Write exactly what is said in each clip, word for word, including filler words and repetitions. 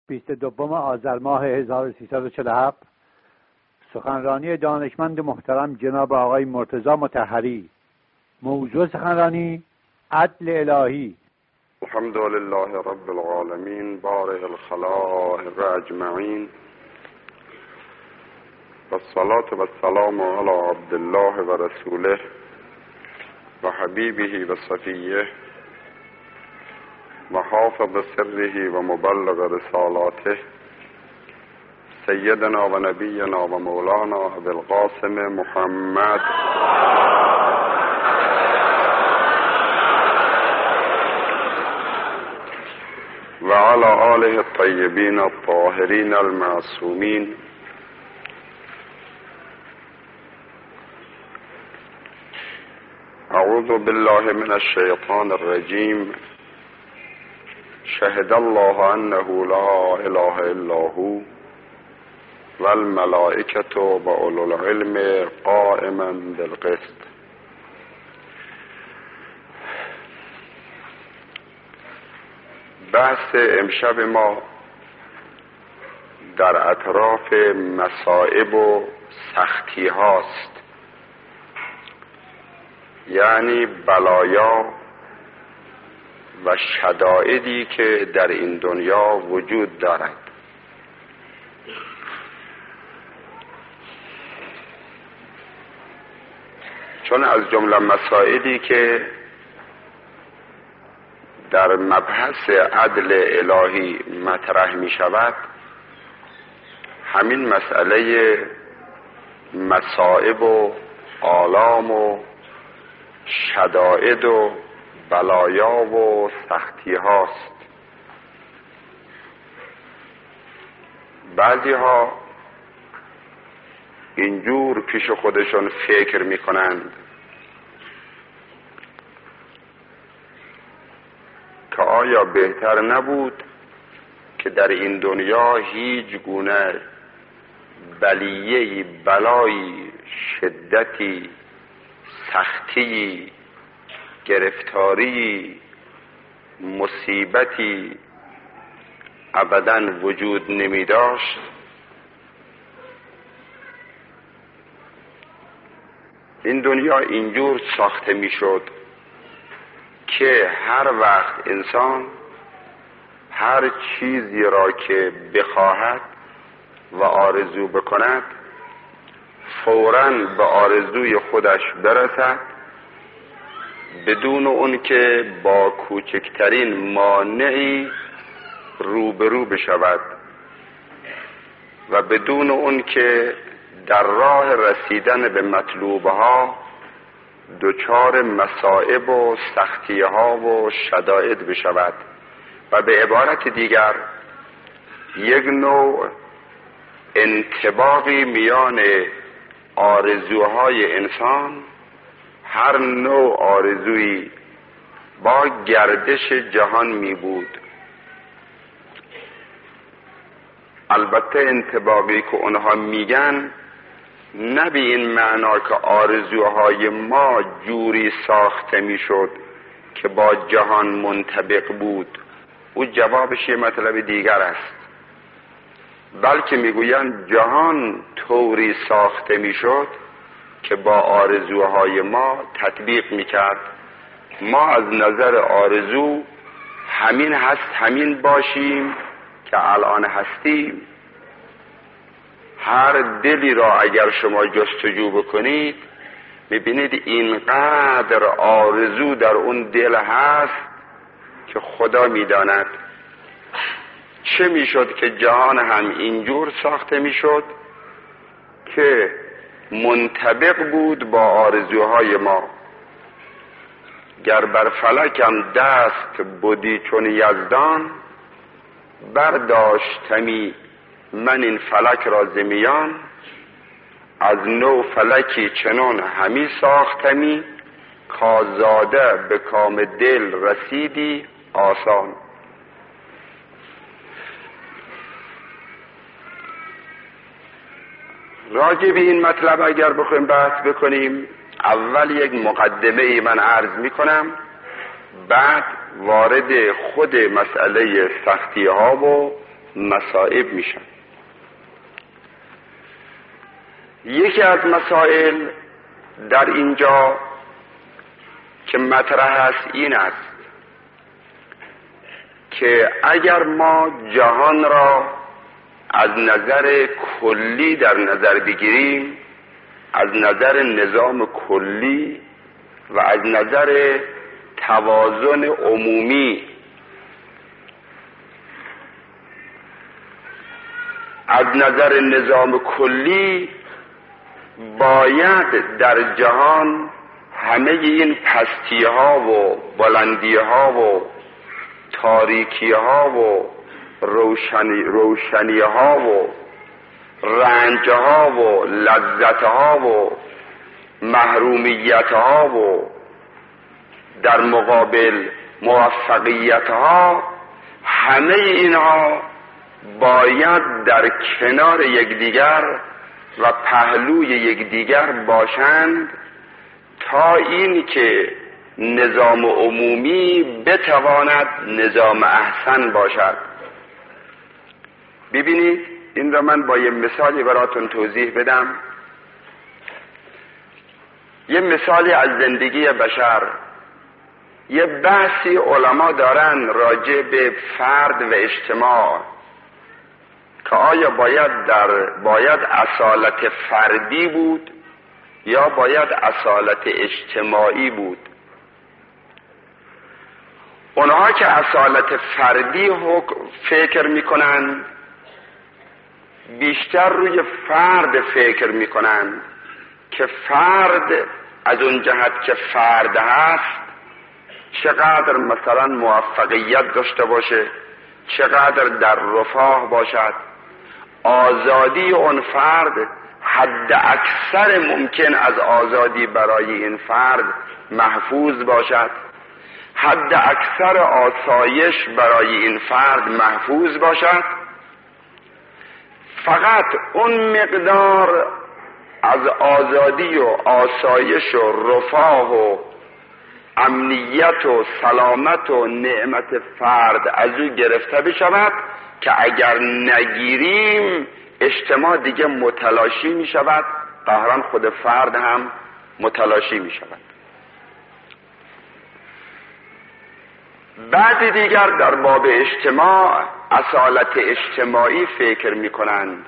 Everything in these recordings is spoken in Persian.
بیست و دوم آذر ماه هزار و سیصد و چهل و هفت سخنرانی دانشمند محترم جناب آقای مرتضی مطهری. موضوع سخنرانی عدل الهی. الحمد لله رب العالمین بارئ الخلائق اجمعین والصلاة والسلام علی عبدالله و رسوله و حبیبه و صفیه و حافظ سره و مبلغ رسالاته سیدنا و نبینا و مولانا ابی القاسم محمد و علی آله الطیبین الطاهرین المعصومین. اعوذ بالله من الشیطان الرجیم. شهد الله انه لا اله الا هو والملائکة و اولو العلم قائما بالقسط. بحث امشب ما در اطراف مصائب و سختی هاست، یعنی بلایا و شدائدی که در این دنیا وجود دارد. چون از جمله مسائلی که در مبحث عدل الهی مطرح می شود همین مسئله مصائب و آلام و شدائد و بلایا و سختی هاست. بعضی ها اینجور پیش خودشون فکر می کنند که آیا بهتر نبود که در این دنیا هیچ گونه بلیه‌ای، بلایی، شدتی، سختی، گرفتاری، مصیبتی ابداً وجود نمی داشت؟ این دنیا اینجور ساخته می شد که هر وقت انسان هر چیزی را که بخواهد و آرزو بکند فوراً به آرزوی خودش برسد بدون اون که با کوچکترین مانعی روبرو بشود و بدون اون که در راه رسیدن به مطلوبها دچار مصائب و سختیها و شدائد بشود و به عبارت دیگر یک نوع انطباقی میان آرزوهای انسان، هر نوع آرزویی با گردش جهان می بود. البته انطباقی که اونها میگن نه به این معنا که آرزوهای ما جوری ساخته میشد که با جهان منطبق بود، او جوابش یه مطلب دیگر است، بلکه میگویند جهان طوری ساخته میشد که با آرزوهای ما تطبیق میکرد. ما از نظر آرزو همین هست، همین باشیم که الان هستیم. هر دلی را اگر شما جستجو بکنید میبینید اینقدر آرزو در اون دل هست که خدا میداند. چه میشد که جهان هم اینجور ساخته میشد که منطبق بود با آرزوهای ما. گر بر فلکم دست بودی چون یزدان برداشتمی من این فلک را ز میان. از نو فلکی چنان همی ساختمی کازاده به کام دل رسیدی آسان. راجع به این مطلب اگر بخوایم بحث بکنیم، اول یک مقدمه ای من عرض می کنم، بعد وارد خود مسئله سختی ها و مصائب میشن. یکی از مسائل در اینجا که مطرح است این است که اگر ما جهان را از نظر کلی در نظر بگیریم، از نظر نظام کلی و از نظر توازن عمومی، از نظر نظام کلی باید در جهان همه این پستی ها و بلندی ها و تاریکی ها و روشنی, روشنی ها و رنج ها و لذت ها و محرومیت ها و در مقابل موفقیت ها، همه اینها باید در کنار یکدیگر و پهلوی یکدیگر باشند تا این که نظام عمومی بتواند نظام احسن باشد. ببینید این را من با یه مثالی براتون توضیح بدم. یه مثالی از زندگی بشر. یه بحثی علما دارن راجع به فرد و اجتماع که آیا باید در باید اصالت فردی بود یا باید اصالت اجتماعی بود. اونها که اصالت فردی فکر میکنن بیشتر روی فرد فکر میکنن که فرد از اون جهت که فرد هست چقدر مثلا موفقیت داشته باشه، چقدر در رفاه باشد، آزادی اون فرد حد اکثر ممکن از آزادی برای این فرد محفوظ باشد، حد اکثر آسایش برای این فرد محفوظ باشد. فقط اون مقدار از آزادی و آسایش و رفاه و امنیت و سلامت و نعمت فرد از او گرفته بشود که اگر نگیریم اجتماع دیگه متلاشی می شود، قهران خود فرد هم متلاشی می شود. بعد دیگر در باب اجتماع اصالت اجتماعی فکر می کنند.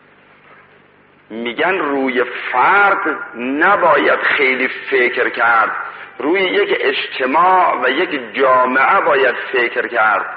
میگن روی فرد نباید خیلی فکر کرد، روی یک اجتماع و یک جامعه باید فکر کرد.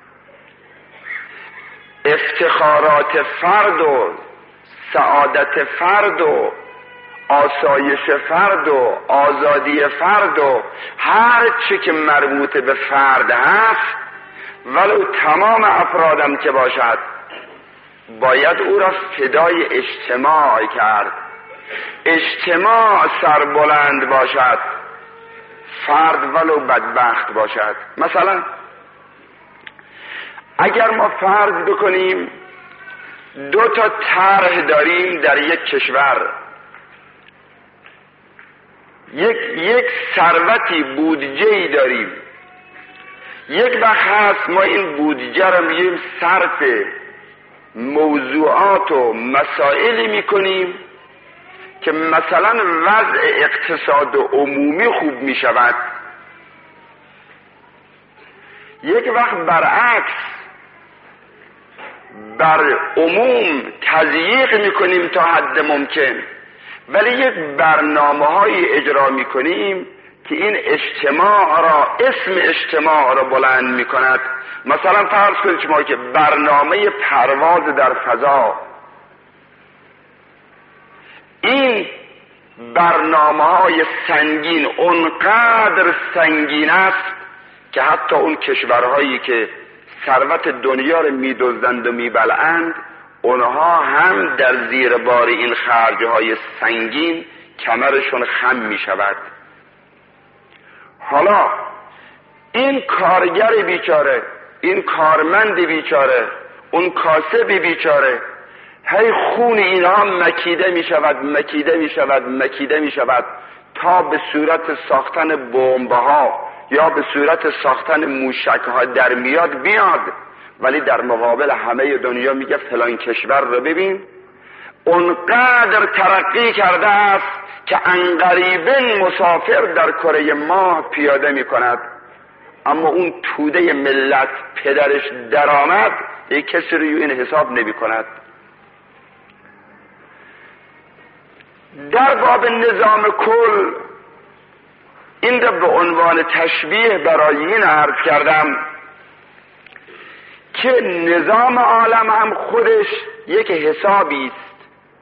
افتخارات فرد و سعادت فرد و آسایش فرد و آزادی فرد و هر چی که مربوط به فرد هست ولو تمام افرادم که باشد باید او را فدای اجتماع کرد. اجتماع سربلند باشد، فرد ولو بدبخت باشد. مثلا اگر ما فرض بکنیم دو تا طرح داریم در یک کشور، یک یک ثروتی بودجه‌ای داریم، یک وقت هست ما این بودجه رو میگیم صرف موضوعات و مسائلی میکنیم که مثلا وضع اقتصاد و عمومی خوب میشود، یک وقت برعکس بر عموم تضییق میکنیم تا حد ممکن، ولی یک برنامه های اجرا میکنیم که این اجتماع را اسم اجتماع را بلند میکند. مثلا فرض کنید شما که برنامه پرواز در فضا، این برنامه های سنگین اونقدر سنگین است که حتی اون کشورهایی که ثروت دنیا رو میدزدند و میبلعند اونها هم در زیر بار این خرجهای سنگین کمرشون خم میشود. حالا این کارگر بیچاره، این کارمند بیچاره، اون کاسب بیچاره، هی خون اینها مکیده می شود مکیده می شود مکیده می شود تا به صورت ساختن بمب ها یا به صورت ساختن موشک ها در میاد بیاد. ولی در مقابل همه دنیا میگه فلان کشور رو ببین اونقدر ترقی کرده است که انقریبن مسافر در کره ماه پیاده میکند، اما اون توده ملت پدرش درآمد یک کسی روی این حساب نمی کند. در باب نظام کل این را به عنوان تشبیه برای این عرض کردم که نظام عالم هم خودش یک حسابی است.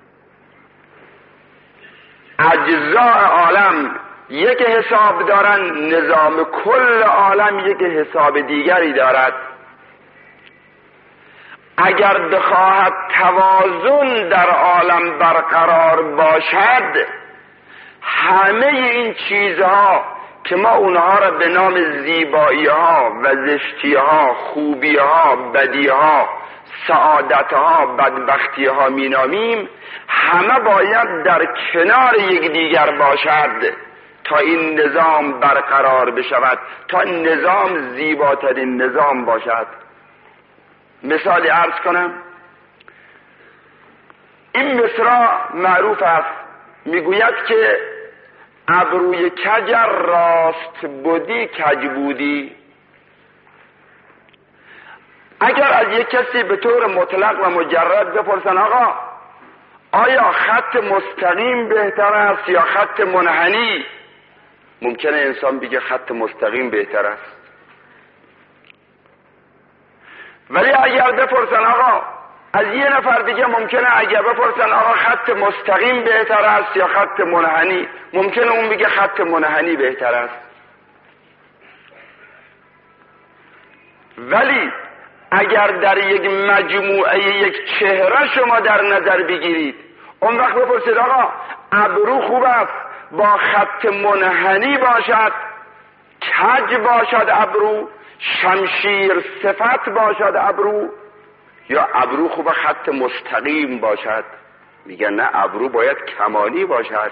اجزاء عالم یک حساب دارند، نظام کل عالم یک حساب دیگری دارد. اگر بخواهد توازن در عالم برقرار باشد، همه این چیزها که ما اونها را به نام زیبایی ها و زشتی ها، خوبی ها، بدی ها، سعادت ها، بدبختی ها می نامیم، همه باید در کنار یکدیگر باشد تا این نظام برقرار بشود، تا نظام زیباترین نظام باشد. مثالی عرض کنم، این مصرع معروف است، میگوید که ابروی کج راست بودی کج بودی. اگر از یک کسی به طور مطلق و مجرد بپرسن آقا آیا خط مستقیم بهتر است یا خط منحنی، ممکنه انسان بگه خط مستقیم بهتر است. ولی اگر بپرسن آقا از یه نفر دیگه، ممکنه اگر بپرسن آقا خط مستقیم بهتر است یا خط منحنی، ممکنه اون بگه خط منحنی بهتر است. ولی اگر در یک مجموعه یک چهره شما در نظر بگیرید، اون وقت بپرسید آقا ابرو خوب است با خط منحنی باشد، کج باشد ابرو، شمشیر صفت باشد ابرو، یا ابرو خوب خط مستقیم باشد؟ میگن نه، ابرو باید کمانی باشد.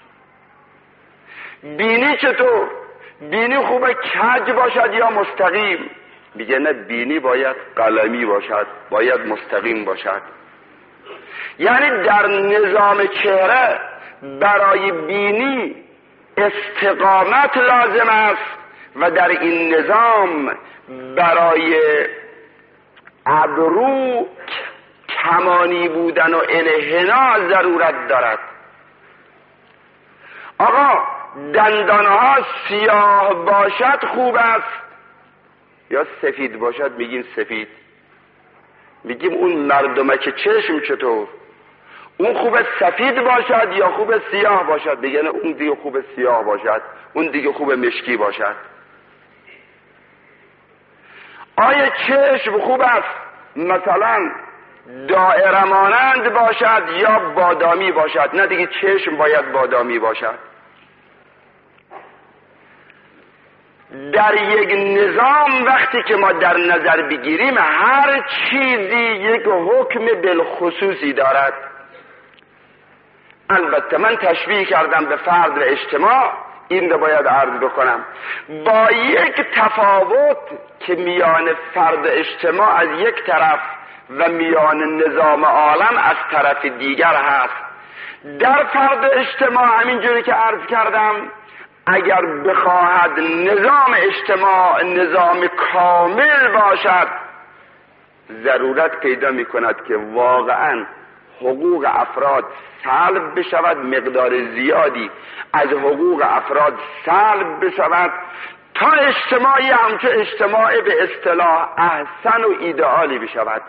بینی چطور؟ بینی خوبه کج باشد یا مستقیم؟ میگه نه، بینی باید قلمی باشد، باید مستقیم باشد. یعنی در نظام چهره برای بینی استقامت لازم است و در این نظام برای ابرو کمانی بودن و انحنا ضرورت دارد. آقا دندانها سیاه باشد خوب است یا سفید باشد؟ میگیم سفید. میگیم اون مردمک چشم چطور؟ اون خوب سفید باشد یا خوب سیاه باشد؟ بگن اون دیگه خوب سیاه باشد، اون دیگه خوب مشکی باشد. آیا چشم خوب است مثلا دائره مانند باشد یا بادامی باشد؟ نه دیگه، چشم باید بادامی باشد. در یک نظام وقتی که ما در نظر بگیریم، هر چیزی یک حکم بالخصوصی دارد. البته من تشبیه کردم به فرد و اجتماع، این رو باید عرض بکنم با یک تفاوت که میان فرد و اجتماع از یک طرف و میان نظام عالم از طرف دیگر هست. در فرد و اجتماع همینجوری که عرض کردم، اگر بخواهد نظام اجتماع نظام کامل باشد، ضرورت پیدا می کند که واقعا حقوق افراد سلب بشود، مقدار زیادی از حقوق افراد سلب بشود تا اجتماعی همچه اجتماعی به اصطلاح احسن و ایدئالی بشود.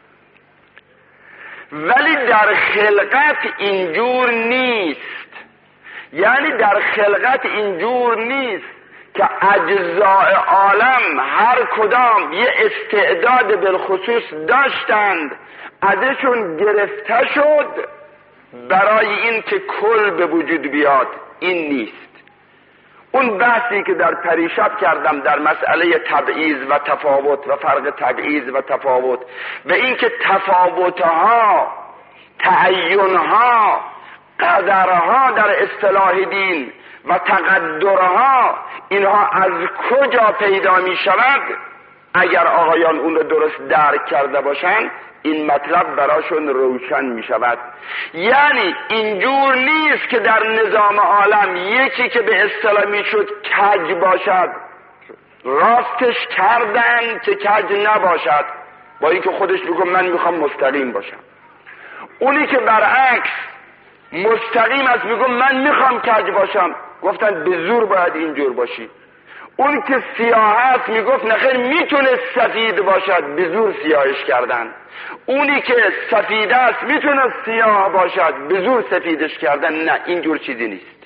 ولی در خلقت اینجور نیست. یعنی در خلقت اینجور نیست که اجزاء عالم هر کدام یه استعداد بالخصوص داشتند، ازشون گرفته شد برای این که کل به وجود بیاد. این نیست. اون بحثی که در پریشب کردم در مسئله تبعیض و تفاوت و فرق تبعیض و تفاوت، به این که تفاوتها، تعینها، قدرها در اصطلاح دین و تقدرها، اینها از کجا پیدا می شود؟ اگر آقایان اون رو درست درک کرده باشن این مطلب براشون روشن می شود. یعنی اینجور نیست که در نظام عالم یکی که به اصطلاح می شد کج باشد راستش کردن که کج نباشد، با اینکه خودش بگه من میخوام مستقیم باشم. اونی که برعکس مستقیم است میگه من میخوام کج باشم، گفتن به زور باید اینجور باشی. اون که سیاه است میگفت نخیر میتونه سفید باشد، به زور سیاهش کردن. اونی که سفید است میتونه سیاه باشد، به زور سفیدش کردن. نه، اینجور چیزی نیست.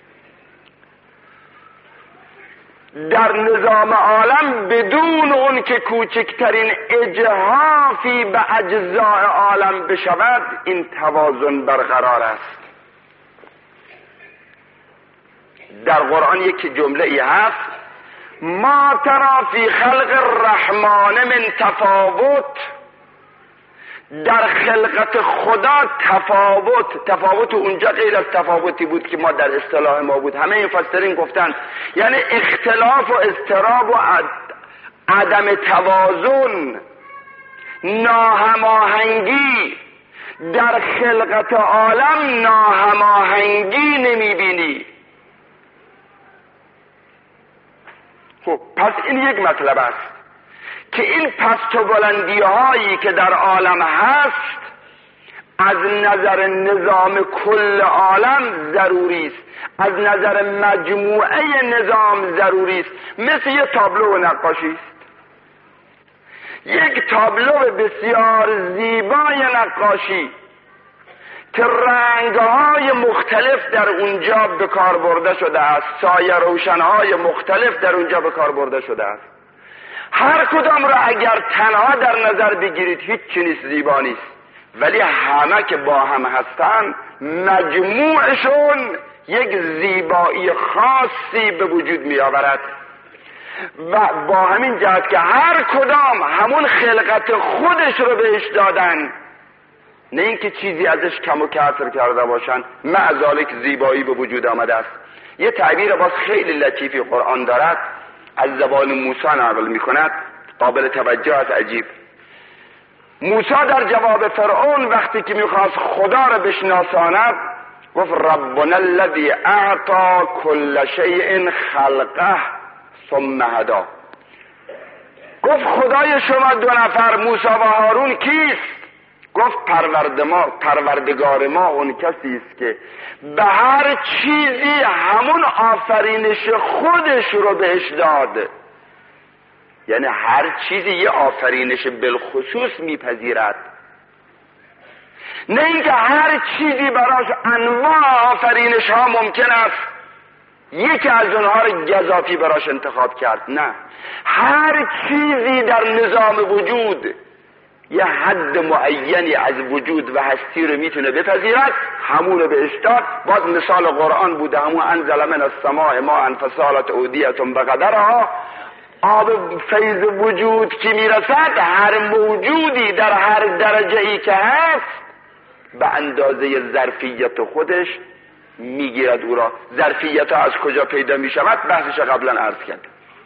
در نظام عالم بدون اون که کوچکترین اجحافی به اجزاء عالم بشود این توازن برقرار است. در قرآن یک جمله ای هست ما ترى فی خلق الرحمن من تفاوت. در خلقت خدا تفاوت، تفاوت اونجا غیر از تفاوتی بود که ما در اصطلاح ما بود. همه مفسرین گفتن یعنی اختلاف و اضطراب و عدم توازن، ناهماهنگی. در خلقت عالم ناهماهنگی نمیبینی. خب پس این یک مطلب است که این پست و بلندی هایی که در عالم هست از نظر نظام کل عالم ضروری است، از نظر مجموعه نظام ضروری است. مثل یک تابلو و نقاشی است. یک تابلو بسیار زیبای نقاشی که رنگ‌های مختلف در اونجا به کار برده شده است، سایه روشن‌های مختلف در اونجا به کار برده شده است. هر کدام را اگر تنها در نظر بگیرید هیچ چیز نیست، زیبا نیست. ولی همه که با هم هستن مجموعشون یک زیبایی خاصی به وجود می آورد. و با همین جهت که هر کدام همون خلقت خودش رو بهش دادن، نه اینکه چیزی ازش کم و کسر کرده باشن، مع ذالک زیبایی به وجود آمده است. یه تعبیر باز خیلی لطیفی قرآن دارد، از زبان موسی نقل میکند، قابل توجه است، عجیب. موسی در جواب فرعون وقتی که میخواست خدا را بشناساند گفت ربنا الذی اعطی کل شیء خلقه ثم هدی. گفت خدای شما دو نفر موسی و هارون کیست؟ گفت پرورد ما پروردگار ما اون کسی است که به هر چیزی همون آفرینش خودش رو بهش داد. یعنی هر چیزی یه آفرینش بالخصوص میپذیرد، نه اینکه هر چیزی براش انواع آفرینش ها ممکن است یکی از اونها رو گزافی براش انتخاب کرد. نه، هر چیزی در نظام وجود یه حد معینی از وجود و هستی رو میتونه بپذیرد، همون بهش داد. باز مثال قرآن بوده، همون انزل من السماء ماء فسالت اودیة بقدرها. آب فیض وجود که میرسد هر موجودی در هر درجه ای که هست به اندازه ظرفیت خودش میگیرد او را. ظرفیت ها از کجا پیدا میشود بحثش قبلا عرض کرد.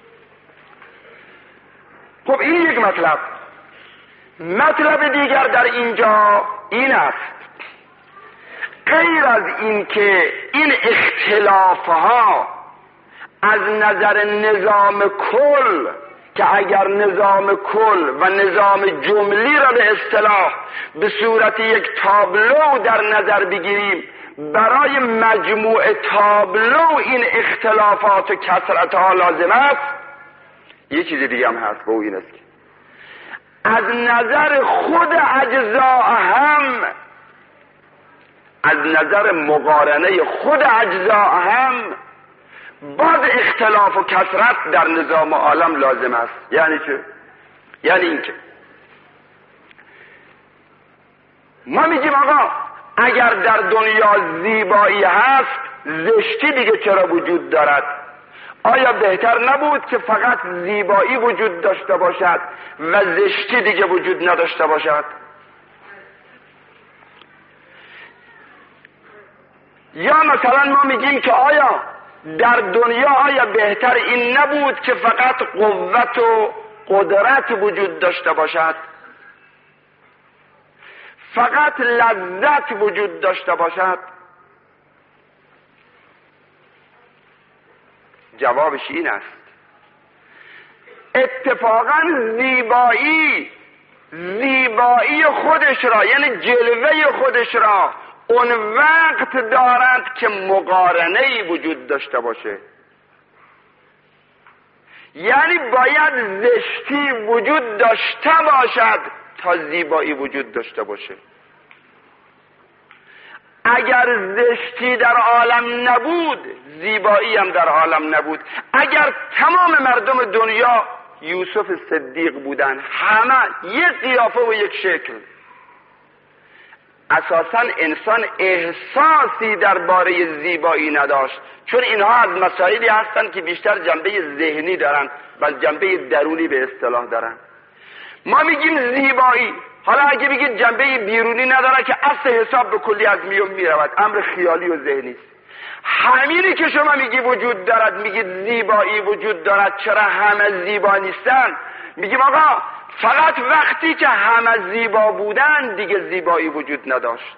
خب این یک مطلب. مطلب دیگر در اینجا این است، غیر از این که این اختلافها از نظر نظام کل، که اگر نظام کل و نظام جملی را به اصطلاح به صورت یک تابلو در نظر بگیریم، برای مجموع تابلو این اختلافات و کثرتها لازم است. یه چیز دیگه هم هست، به این است که از نظر خود اجزا هم، از نظر مقارنه خود اجزا هم باز اختلاف و کثرت در نظام عالم لازم است. یعنی چه؟ یعنی اینکه ما میگیم آقا اگر در دنیا زیبایی هست، زشتی دیگه چرا وجود دارد؟ آیا بهتر نبود که فقط زیبایی وجود داشته باشد و زشتی دیگه وجود نداشته باشد؟ یا مثلا ما میگیم که آیا در دنیا آیا بهتر این نبود که فقط قوت و قدرت وجود داشته باشد، فقط لذت وجود داشته باشد؟ جوابش این است. اتفاقا زیبایی زیبایی خودش را، یعنی جلوه خودش را، اون وقت دارد که مقارنه‌ای وجود داشته باشه. یعنی باید زشتی وجود داشته باشد تا زیبایی وجود داشته باشه. اگر زشتی در عالم نبود، زیبایی هم در عالم نبود. اگر تمام مردم دنیا یوسف صدیق بودن، همه یک قیافه و یک شکل، اساساً انسان احساسی درباره زیبایی نداشت، چون اینها از مسائلی هستند که بیشتر جنبه ذهنی دارن و جنبه درونی به اصطلاح دارن. ما میگیم زیبایی، حالا اگه بگید جنبه بیرونی نداره که اصل حساب به کلی از میون میرود، امر خیالی و ذهنی است. همینی که شما میگی وجود دارد، میگید زیبایی وجود دارد، چرا همه زیبا نیستن؟ میگیم آقا فقط وقتی که همه زیبا بودن دیگه زیبایی وجود نداشت.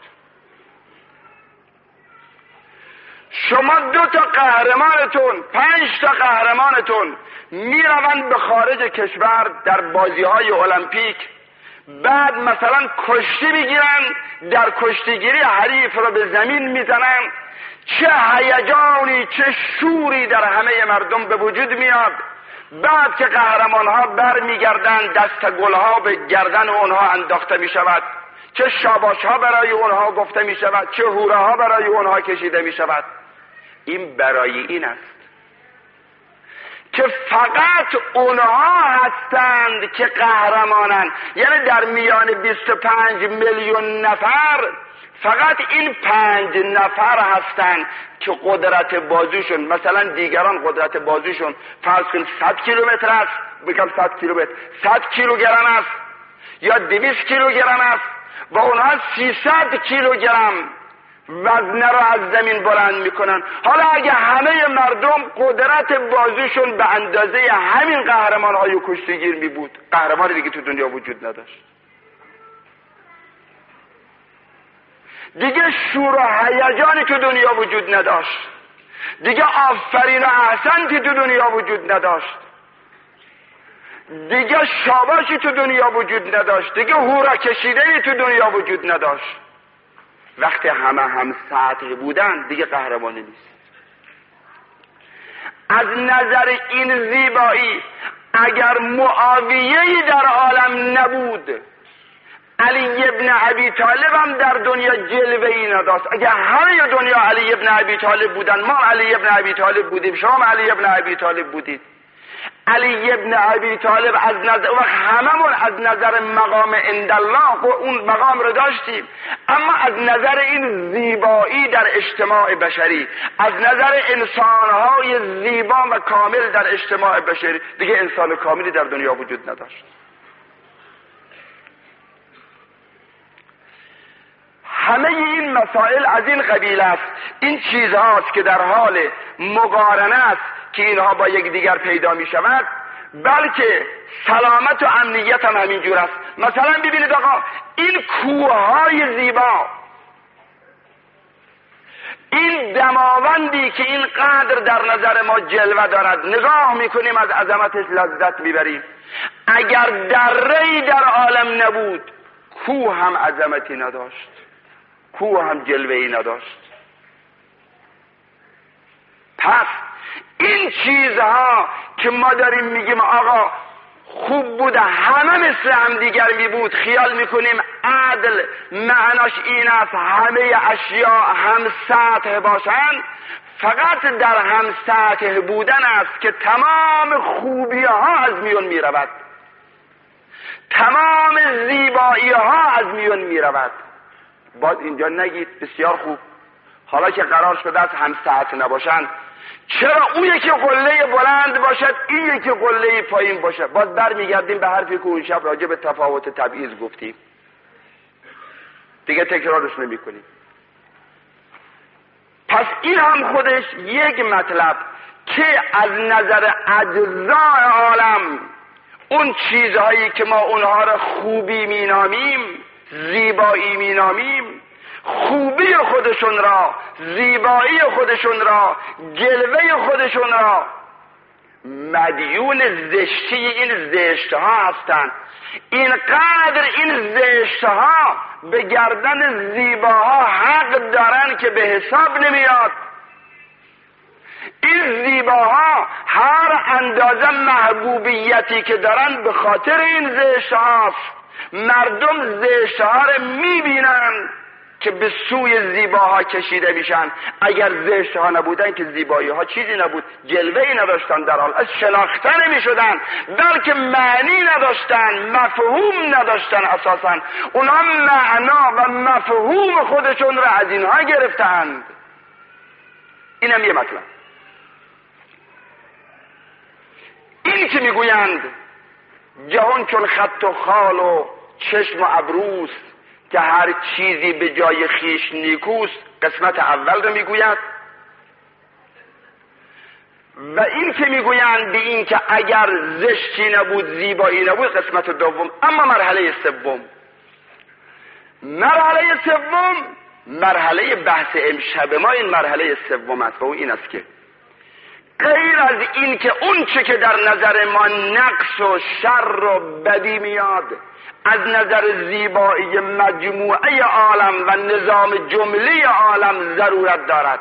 شما دو تا قهرمانتون، پنج تا قهرمانتون میروند به خارج کشور در بازی های المپیک، بعد مثلا کشتی میگیرن، در کشتیگیری حریف رو به زمین میزنن، چه هیجانی چه شوری در همه مردم به وجود میاد. بعد که قهرمان ها بر میگردن، دست گل ها به گردن اونها انداخته می شود، چه شاباش ها برای اونها گفته می شود، چه هوره ها برای اونها کشیده می شود. این برای این است که فقط اونها هستند که قهرمانند. یعنی در میان بیست و پنج میلیون نفر فقط این پنج نفر هستند که قدرت بازوشون، مثلا دیگران قدرت بازوشون فرض کن صد کیلومتر است، بگم صد کیلومتر، صد کیلوگرم است یا دویست کیلوگرم است و اونها سیصد کیلوگرم وزن رو از زمین بلند میکنن. حالا اگه همه مردم قدرت بازوشون به اندازه همین قهرمان های کشتیگیر می بود، قهرمان دیگه تو دنیا وجود نداشت. دیگه شور و هیجانی تو دنیا وجود نداشت، دیگه آفرین و احسنتی تو دنیا وجود نداشت، دیگه شاباشی تو دنیا وجود نداشت، دیگه هورا کشیدنی تو دنیا وجود نداشت. وقتی همه هم سطح بودن دیگه قهرمانی نیست. از نظر این زیبایی اگر معاویه‌ای در عالم نبود، علی ابن ابی طالب هم در دنیا جلوه‌ای نداشت. اگر همه دنیا علی ابن ابی طالب بودن، ما علی ابن ابی طالب بودیم، شما علی ابن ابی طالب بودید. علی ابن ابی طالب از نظر و هممون از نظر مقام عند الله و اون مقام رو داشتیم، اما از نظر این زیبایی در اجتماع بشری، از نظر انسانهای زیبا و کامل در اجتماع بشری، دیگه انسان کاملی در دنیا وجود نداشت. همه این مسائل از این قبیل است. این چیزهاست که در حال مقارنه است که اینها با یک دیگر پیدا می شود، بلکه سلامت و امنیت هم همین جور است. مثلا ببینید آقا، این کوههای زیبا، این دماوندی که این قدر در نظر ما جلوه دارد، نگاه میکنیم از عظمتش لذت میبریم. اگر دره‌ای در عالم نبود، کوه هم عظمتی نداشت، کوه هم جلوه‌ای نداشت. پس این چیزها که ما داریم میگیم آقا خوب بوده، همه مثل هم دیگر می بود، خیال میکنیم عدل معناش این است همه اشیاء هم سطح باشند. فقط در هم سطح بودن است که تمام خوبی ها از میون می رود، تمام زیبایی ها از میون می رود. باز اینجا نگید بسیار خوب، حالا که قرار شده است هم سطح نباشند، چرا اون یکی قله بلند باشد این یکی قله پایین باشد؟ باز برمیگردیم به حرفی که اون شب راجع به تفاوت تبعیض گفتیم، دیگه تکرارش نمی کنیم. پس این هم خودش یک مطلب که از نظر اجزای عالم اون چیزهایی که ما اونها را خوبی مینامیم، زیبایی مینامیم، خوبی خودشون را، زیبایی خودشون را، جلوه خودشون را مدیون زشتی این زشتها هستند. اینقدر این زشتها به گردن زیباها حق دارن که به حساب نمیاد. این زیباها هر اندازه محبوبیتی که دارن به خاطر این زشتهاست. مردم زشتها رو میبینن که به سوی زیباها کشیده میشن. اگر زشتها نبودن که زیبایی ها چیزی نبود، جلوه‌ای نداشتن، در حال از شناخته نمیشدن، بلکه معنی نداشتن، مفهوم نداشتن. اساسا اونها معنا و مفهوم خودشون را از اینها گرفتند. اینم یه مطلب. این که میگویند جهان چون خط و خال و چشم و ابروست که هر چیزی به جای خیش نیکوست، قسمت اول رو میگوید. و این که میگویند به این که اگر زشتی نبود زیبایی نبود، قسمت دوم. اما مرحله سوم، مرحله سوم مرحله بحث امشب ما، این مرحله سوم است و او این است که غیر از این که اون چه که در نظر ما نقص و شر و بدی میاد از نظر زیبایی مجموعه عالم و نظام جمله عالم ضرورت دارد،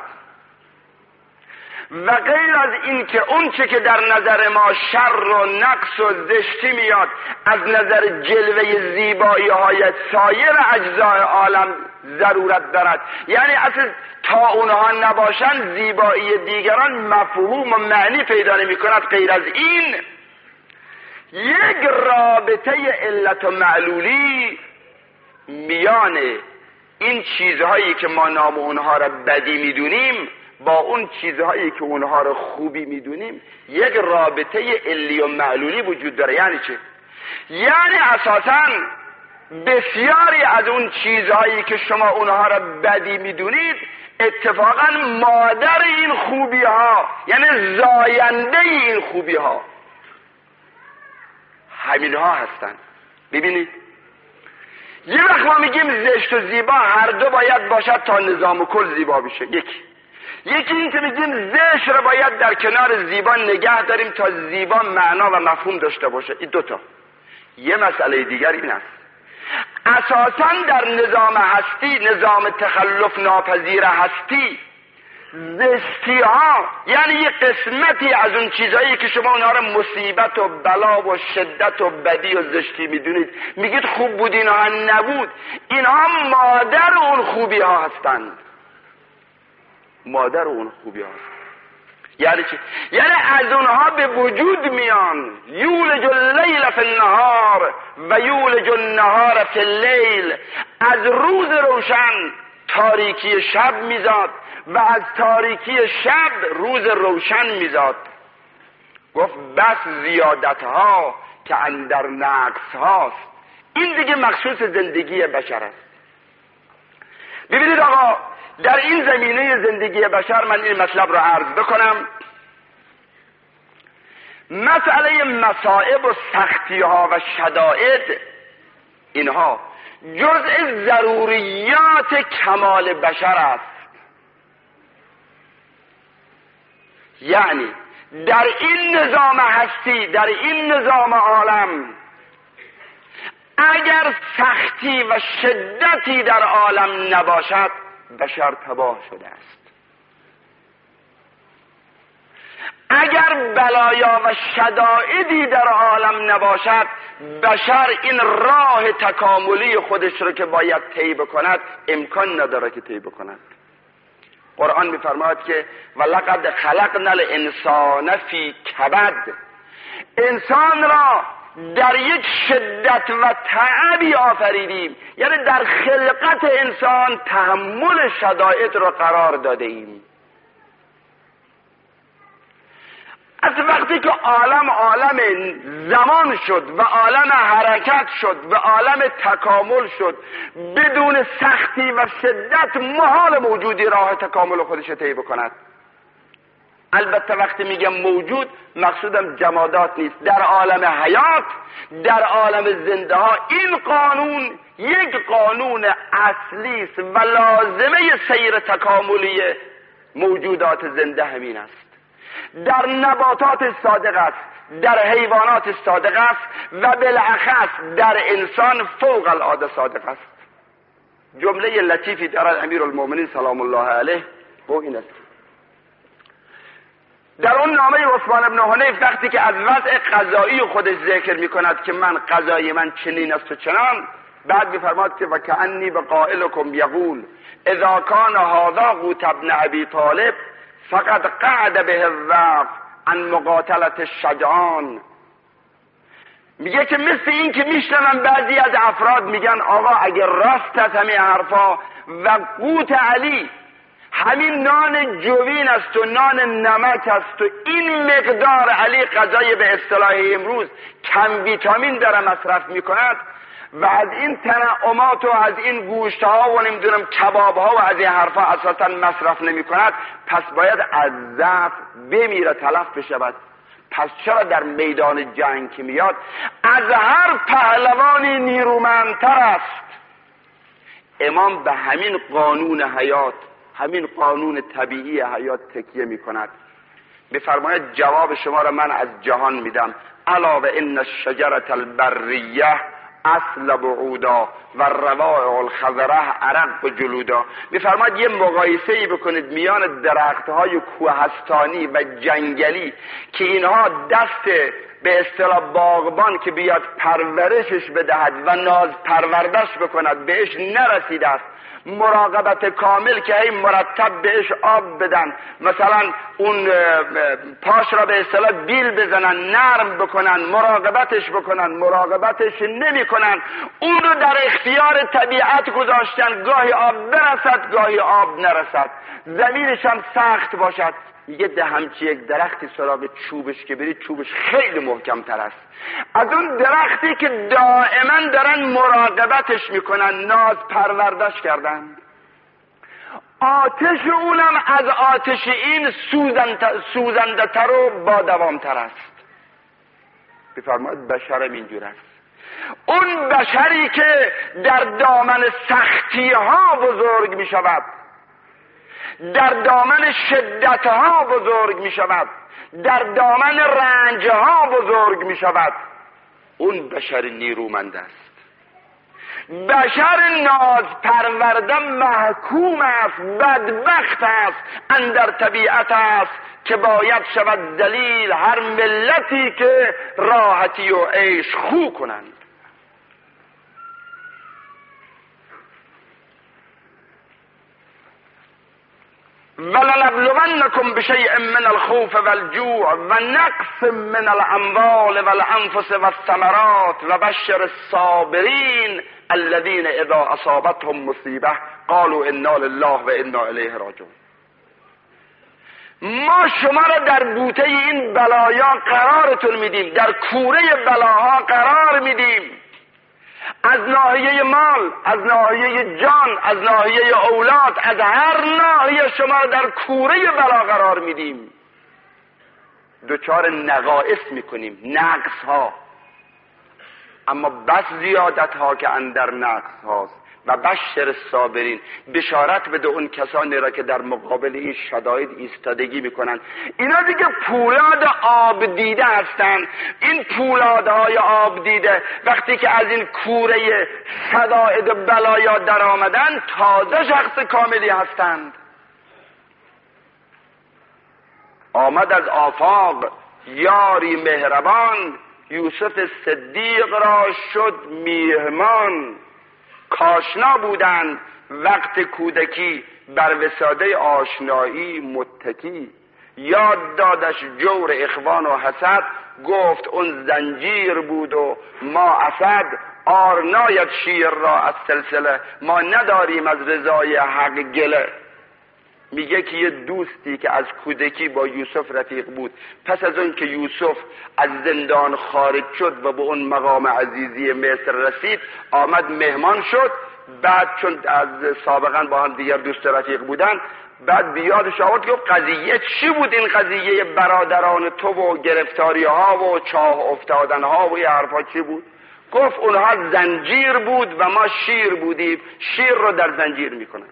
و غیر از این که اون چه که در نظر ما شر و نقص و زشتی میاد از نظر جلوه زیبایی های سایر اجزای عالم ضرورت دارد. یعنی اصلا تا اونها نباشن زیبایی دیگران مفهوم و معنی پیدا نمی کند. غیر از این یک رابطه علت و معلولی میان این چیزهایی که ما نام اونها را بدی میدونیم با اون چیزهایی که اونها را خوبی میدونیم، یک رابطه علی و معلولی وجود داره. یعنی چه؟ یعنی اساساً بسیاری از اون چیزهایی که شما اونها را بدی میدونید اتفاقاً مادر این خوبی ها، یعنی زاینده این خوبی ها همین ها هستن. ببینید یه وقت ما میگیم زشت و زیبا هر دو باید باشد تا نظام کل زیبا بشه. یکی یکی این که میگیم زشت رو باید در کنار زیبا نگه داریم تا زیبا معنا و مفهوم داشته باشه. این دوتا. یه مسئله دیگر این است، اساساً در نظام هستی، نظام تخلف ناپذیر هستی، زشتی ها یعنی یه قسمتی از اون چیزهایی که شما اونها رو مصیبت و بلا و شدت و بدی و زشتی میدونید، میگید خوب بود اینها نبود، اینها مادر اون خوبی ها هستند. مادر اون خوبی ها هستند. یعنی چی؟ یعنی از اونها به وجود میان. یولج اللیل فی النهار و یولج النهار فی اللیل. از روز روشن تاریکی شب میزاد و از تاریکی شب روز روشن میزاد. گفت بس زیادت ها که اندر نقص هاست. این دیگه مخصوص زندگی بشر است. ببینید آقا، در این زمینه زندگی بشر من این مطلب رو عرض بکنم. مسئله مصائب و سختی ها و شدائد، اینها جزء ضروریات کمال بشر است. یعنی در این نظام هستی، در این نظام عالم، اگر سختی و شدتی در عالم نباشد بشر تباه شده است. اگر بلایا و شدائدی در عالم نباشد بشر این راه تکاملی خودش رو که باید طی بکند امکان نداره که طی بکند. قرآن می‌فرماید که ولقد خلقنا الانسان فی کبد. انسان را در یک شدت و تعبی آفریدیم، یعنی در خلقت انسان تحمل شدائد را قرار داده ایم. از وقتی که عالم عالم زمان شد و عالم حرکت شد و عالم تکامل شد، بدون سختی و شدت محال موجودی راه تکامل خودش طی بکند. البته وقتی میگم موجود مقصودم جمادات نیست. در عالم حیات، در عالم زنده ها این قانون یک قانون اصلی است و لازمه سیر تکاملی موجودات زنده همین است. در نباتات صادق است، در حیوانات صادق است و بالاخص در انسان فوق العاده صادق است. جمله لطیفی دارد امیرالمومنین سلام الله علیه و این است. در اون نامه عثمان بن حنیف وقتی که از وضع قضایی خودش ذکر میکند که من قضای من چنین است و چنان، بعد میفرماد که و کأنی بقائلکم یقول اذا کان هذا قوت ابن ابی طالب فقد قعد به الرعب عن مقاتلت الشجعان. میگه که مثل این که میشنون بعضی از افراد میگن آقا اگر راست است همین حرفا و قوت علی همین نان جوین است و نان نمک است و این مقدار علی غذای به اصطلاح امروز کم ویتامین داره مصرف میکند و از این تنعمات و از این گوشت ها و نمیدونم کباب ها و از این حرفا اساسا مصرف نمی کند، پس باید از ضعف بمیره، تلف بشود. پس چرا در میدان جنگ که میاد از هر پهلوانی نیرومندتر است؟ امام به همین قانون حیات، همین قانون طبیعی حیات تکیه می کند. بفرماید جواب شما را من از جهان میدم. الا و ان الشجره البریه اصل بعودا و روائع الخضره عرق و جلودا. میفرماید یه مقایسه ای بکنید میان درخت های کوهستانی و جنگلی که اینها دست به اصطلاح باغبان که بیاد پرورشش بدهد و ناز پروردش بکند بهش نرسیده است، مراقبت کامل که هی مرتب بهش آب بدن، مثلا اون پاش را به اصطلاح بیل بزنن، نرم بکنن، مراقبتش بکنن، مراقبتش نمی کنن، اون رو در اختیار طبیعت گذاشتن، گاهی آب برسد گاهی آب نرسد، زمینش هم سخت باشد. میگه ده همچی یک درختی سراغ چوبش که برید چوبش خیلی محکم تر است از اون درختی که دائما دارن مراقبتش میکنن، ناز پروردش کردن. آتش اونم از آتش این سوزنده تر و با دوام تر است. بفرمایید بشرم اینجور است. اون بشری که در دامن سختی ها بزرگ می شود، در دامن شدت ها بزرگ می شود، در دامن رنج ها بزرگ می شود، اون بشر نیرومند است. بشر ناز پرورده محکوم است، بدبخت است، اندر طبیعت است که باید شود ذلیل هر ملتی که راحتی و عیش خو کنند. ولنبلونکم بشیء من الخوف والجوع و نقص من الاموال والانفس والثمرات و بشر الصابرین الذین اذا اصابتهم مصیبه قالوا انا لله و انا الیه راجعون. ما شما را در بوته این بلایا قرارتون میدیم، در کوره بلاها قرار میدیم، از ناحیه مال، از ناحیه جان، از ناحیه اولاد، از هر ناحیه شما در کوره بلا قرار میدیم. دچار نقائص میکنیم، نقص ها، اما بس زیادت ها که اندر نقص هاست. و بشر الصابرین، بشارت بده اون کسانی را که در مقابل این شدائد ایستادگی میکنن. اینا دیگه پولاد آب دیده هستن. این پولادهای آب دیده وقتی که از این کوره شدائد بلایا در آمدن تازه شخص کاملی هستند. آمد از آفاق یاری مهربان، یوسف صدیق را شد میهمان. کاشنا بودند وقت کودکی، بر وساده آشنایی متکی. یاد دادش جور اخوان و حسد، گفت اون زنجیر بود و ما اسد. آر ناید شیر را از سلسله، ما نداریم از رضای حق گله. میگه که یه دوستی که از کودکی با یوسف رفیق بود، پس از اون که یوسف از زندان خارج شد و به اون مقام عزیزی مصر رسید، آمد مهمان شد. بعد چون از سابقا با هم دیگر دوست رفیق بودن، بعد بیادش آورد گفت قضیه چی بود این قضیه برادران تو و گرفتاری ها و چاه افتادن ها و یه حرفا چی بود؟ گفت اونها زنجیر بود و ما شیر بودیم، شیر رو در زنجیر میکنن.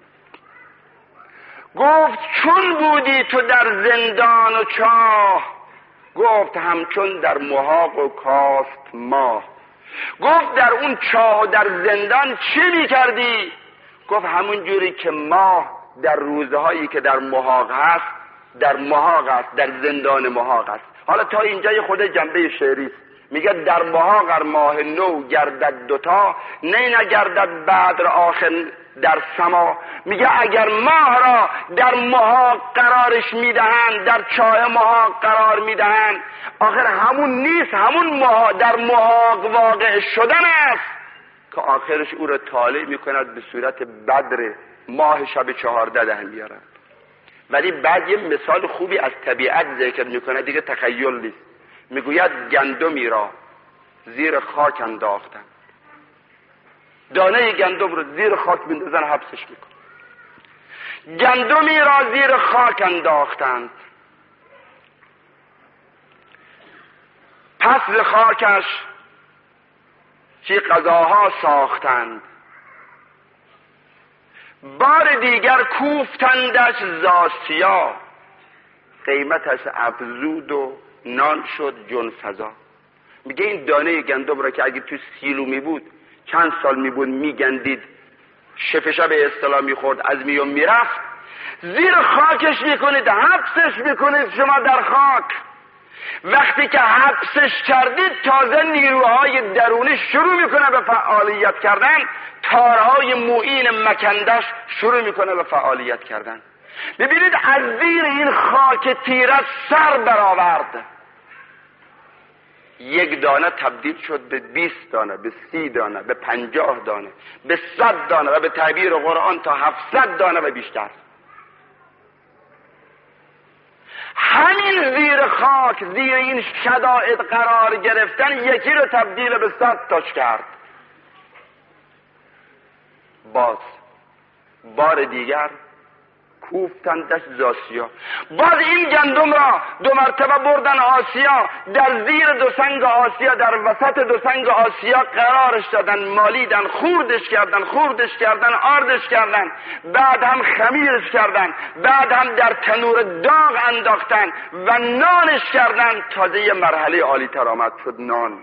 گفت چون بودی تو در زندان و چاه؟ گفت همچون در محاق و کافت ماه. گفت در اون چاه و در زندان چی میکردی؟ گفت همون جوری که ماه در روزهایی که در محاق هست در محاق است، در زندان محاق است. حالا تا اینجا یه خود جنبه شعری است. میگه در محاق ماه نو گردد دوتا، نه نگردد بدر آخر در سما. میگه اگر ماه را در محاق قرارش میدهند، در چاه محاق قرار میدهند، آخر همون نیست، همون محاق در محاق واقع شدن است که آخرش او را طالع میکند به صورت بدر ماه شب چهارده ده میارن. ولی بعد یه مثال خوبی از طبیعت ذکر میکنه، دیگه تخیل نیست. میگوید گندمی را زیر خاک انداختن، دانه گندم رو زیر خاک بندازن حبسش میکن. گندمی را زیر خاک انداختند، پس ز خاکش چی غذاها ساختند، بار دیگر کوفتندش زاسیا، قیمتش افزود و نان شد جن فزا. میگه این دانه گندم را که اگه تو سیلو می بود چند سال می بود میگندید، شفشه به اصطلاح میخورد، از میون میرفت، زیر خاکش میکنید، حبسش میکنید شما در خاک. وقتی که حبسش کردید تازه نیروهای درونی شروع میکنه به فعالیت کردن، تارهای موئین مکندش شروع میکنه به فعالیت کردن. ببینید از زیر این خاک تیره سر برآورد، یک دانه تبدیل شد به بیست دانه، به سی دانه، به پنجاه دانه، به صد دانه و به تعبیر قرآن تا هفتصد دانه و بیشتر. همین زیر خاک، زیر این شدائد قرار گرفتن یکی رو تبدیل به صد تاش کرد. باز بار دیگر کوفتندش زاسیا، باز این گندم را دو مرتبه بردن آسیا، در زیر دو سنگ آسیا، در وسط دو سنگ آسیا قرارش دادن، مالیدن، خوردش کردن خوردش کردن آردش کردن، بعد هم خمیرش کردن، بعد هم در تنور داغ انداختن و نانش کردن. تازه یه مرحله عالی تر آمد، شد نان.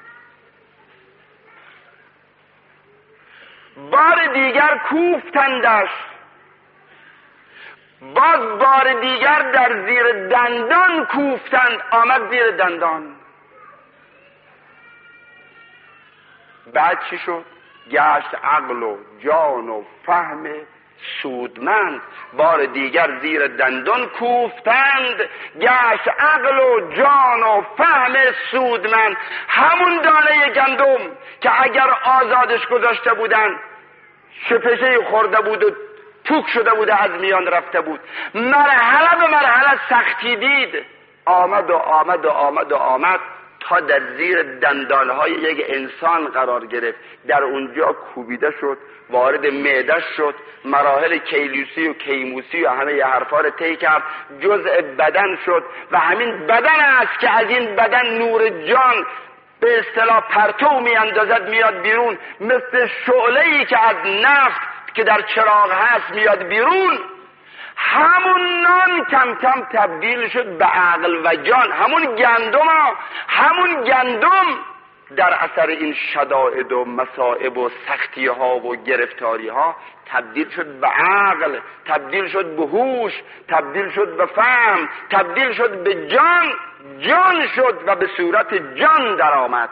بار دیگر کوفتندش، باز بار دیگر در زیر دندان کوفتند، آمد زیر دندان. بعد چی شد؟ گشت عقل و جان و فهم سودمند. بار دیگر زیر دندان کوفتند، گشت عقل و جان و فهم سودمند. همون دانه گندم که اگر آزادش گذاشته بودن شپشه خورده بود و پوک شده بود، از میان رفته بود، مرحله به مرحله سختی دید، آمد و آمد و آمد و آمد تا در زیر دندانهای یک انسان قرار گرفت. در اونجا کوبیده شد، وارد معده شد، مراحل کیلوسی و کیموسی و همه ی حرفا رو طی کرد، جزء بدن شد و همین بدن است که از این بدن نور جان به اصطلاح پرتو می اندازد، میاد بیرون، مثل شعله‌ای که از نفت که در چراغ هست میاد بیرون. همون نان کم کم تبدیل شد به عقل و جان. همون گندم ها همون گندم در اثر این شدائد و مصائب و سختی ها و گرفتاری ها تبدیل شد به عقل، تبدیل شد به هوش، تبدیل شد به فهم، تبدیل شد به جان. جان شد و به صورت جان در آمد.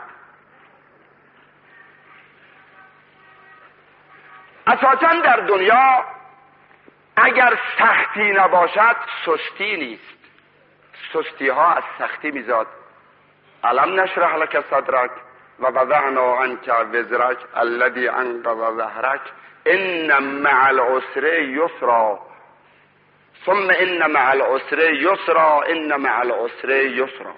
اساساً در دنیا اگر سختی نباشد سستی نیست. سستی ها از سختی میزاد. الم نشرح لک صدرک و وضعنا عنک وزرک الذی انقض ظهرک ان مع العسر یسرا ثم ان مع العسر یسرا ان مع العسر یسرا.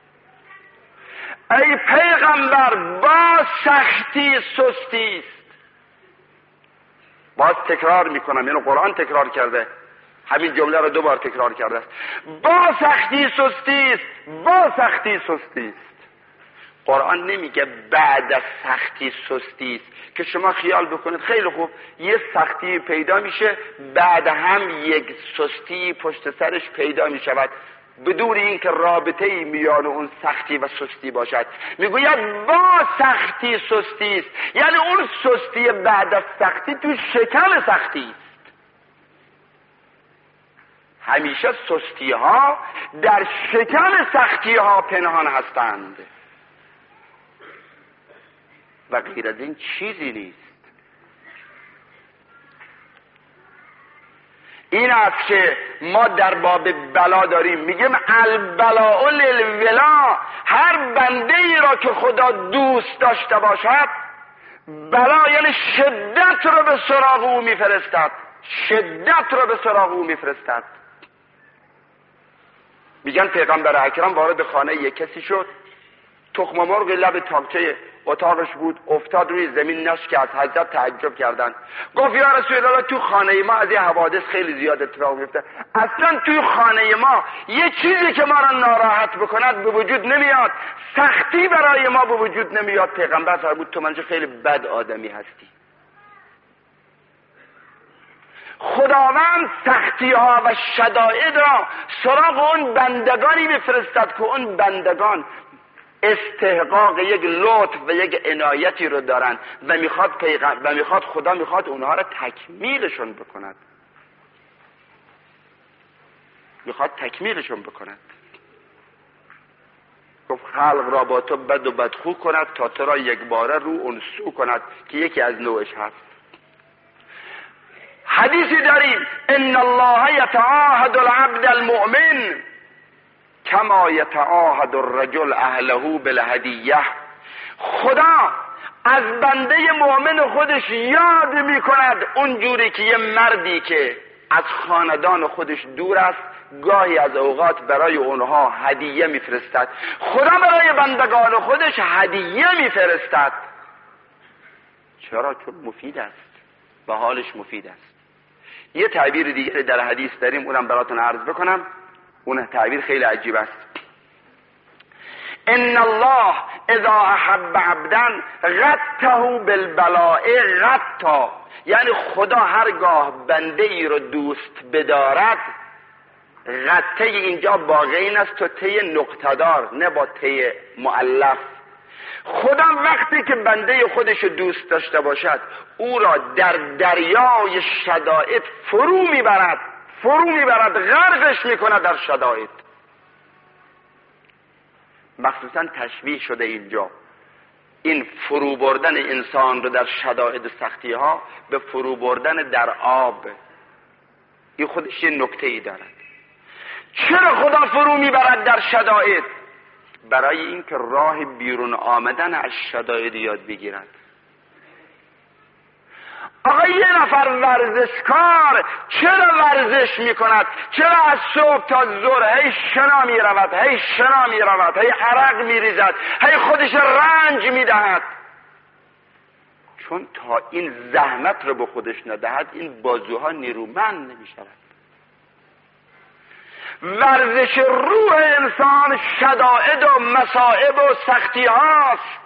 ای پیغمبر، با سختی سستی است. باز تکرار میکنم، اینو قرآن تکرار کرده. همین جمله رو دو بار تکرار کرده است. با سختی سستی است، با سختی سستی است. قرآن نمیگه بعد از سختی سستی است، که شما خیال بکنید خیلی خوب یه سختی پیدا میشه بعد هم یک سستی پشت سرش پیدا میشود بدون اینکه رابطه‌ای میان اون سختی و سستی باشد. میگوید با سختی سستی است، یعنی اون سستی بعد از سختی تو شکم سختی است. همیشه سستی ها در شکم سختی ها پنهان هستند و غیر از این چیزی نیست. این است که ما در باب بلا داریم میگیم البلاء للولا، هر بنده ای را که خدا دوست داشته باشد بلا یعنی شدت رو به سراغ او میفرستد، شدت رو به سراغ او میفرستد. میگن پیغمبر اکرم وارد خانه یک کسی شد، تخم مرغ لب تاقچه اتاقش بود، افتاد روی زمین نشکست. حضرت تعجب کردن، گفت یا رسول الله تو خانه ما از این حوادث خیلی زیاد اتفاق میفته، اصلا توی خانه ما یه چیزی که ما را ناراحت بکند به وجود نمیاد، سختی برای ما به وجود نمیاد. پیغمبر فرمود تو منجه خیلی بد آدمی هستی. خداوند سختی ها و شدائد را سراغ اون بندگانی میفرستد که اون بندگان استحقاق یک لطف و یک عنایتی رو دارن و میخواد پیغم... و میخواد خدا میخواد اونها را تکمیلشون بکند، میخواد تکمیلشون بکند. گفت خلق را با تو بد و بدخو کند تا تو را یک باره رو اون سو کند، که یکی از نوعش هست. حدیثی داریم ان الله یتعاهد العبد المؤمن کما یتعاهد الرجل اهله بالهدیه. خدا از بنده مؤمن خودش یاد میکند اونجوری که یه مردی که از خاندان خودش دور است گاهی از اوقات برای اونها هدیه میفرستد. خدا برای بندگان خودش هدیه میفرستد. چرا؟ چون مفید است و حالش مفید است. یه تعبیر دیگه در حدیث داریم، اونم براتون عرض بکنم. اون تعبیر خیلی عجیب است. ان الله اذا احب عبدا غته بالبلاء غتا، یعنی خدا هرگاه بنده ای رو دوست بدارد، غته اینجا با غین است و ته نقطه‌دار، نه با ته مؤلف. خدا وقتی که بنده خودش دوست داشته باشد او را در دریای شدائد فرو میبرد، فرو میبرد، غرقش میکند در شدائد. مخصوصا تشبیه شده اینجا این فرو بردن انسان رو در شدائد سختی ها به فرو بردن در آب. این خودش یه نکته ای دارد. چرا خدا فرو میبرد در شدائد؟ برای اینکه راه بیرون آمدن از شدائد یاد بگیرد. آقا یه نفر ورزشکار چرا ورزش میکند؟ چرا از صبح تا ظهر هی شنا میرود، هی شنا میرود، هی عرق میریزد، هی خودش رنج میدهد؟ چون تا این زحمت رو به خودش ندهد این بازوها نیرومند نمیشود. ورزش روح انسان شدائد و مصائب و سختی هاست.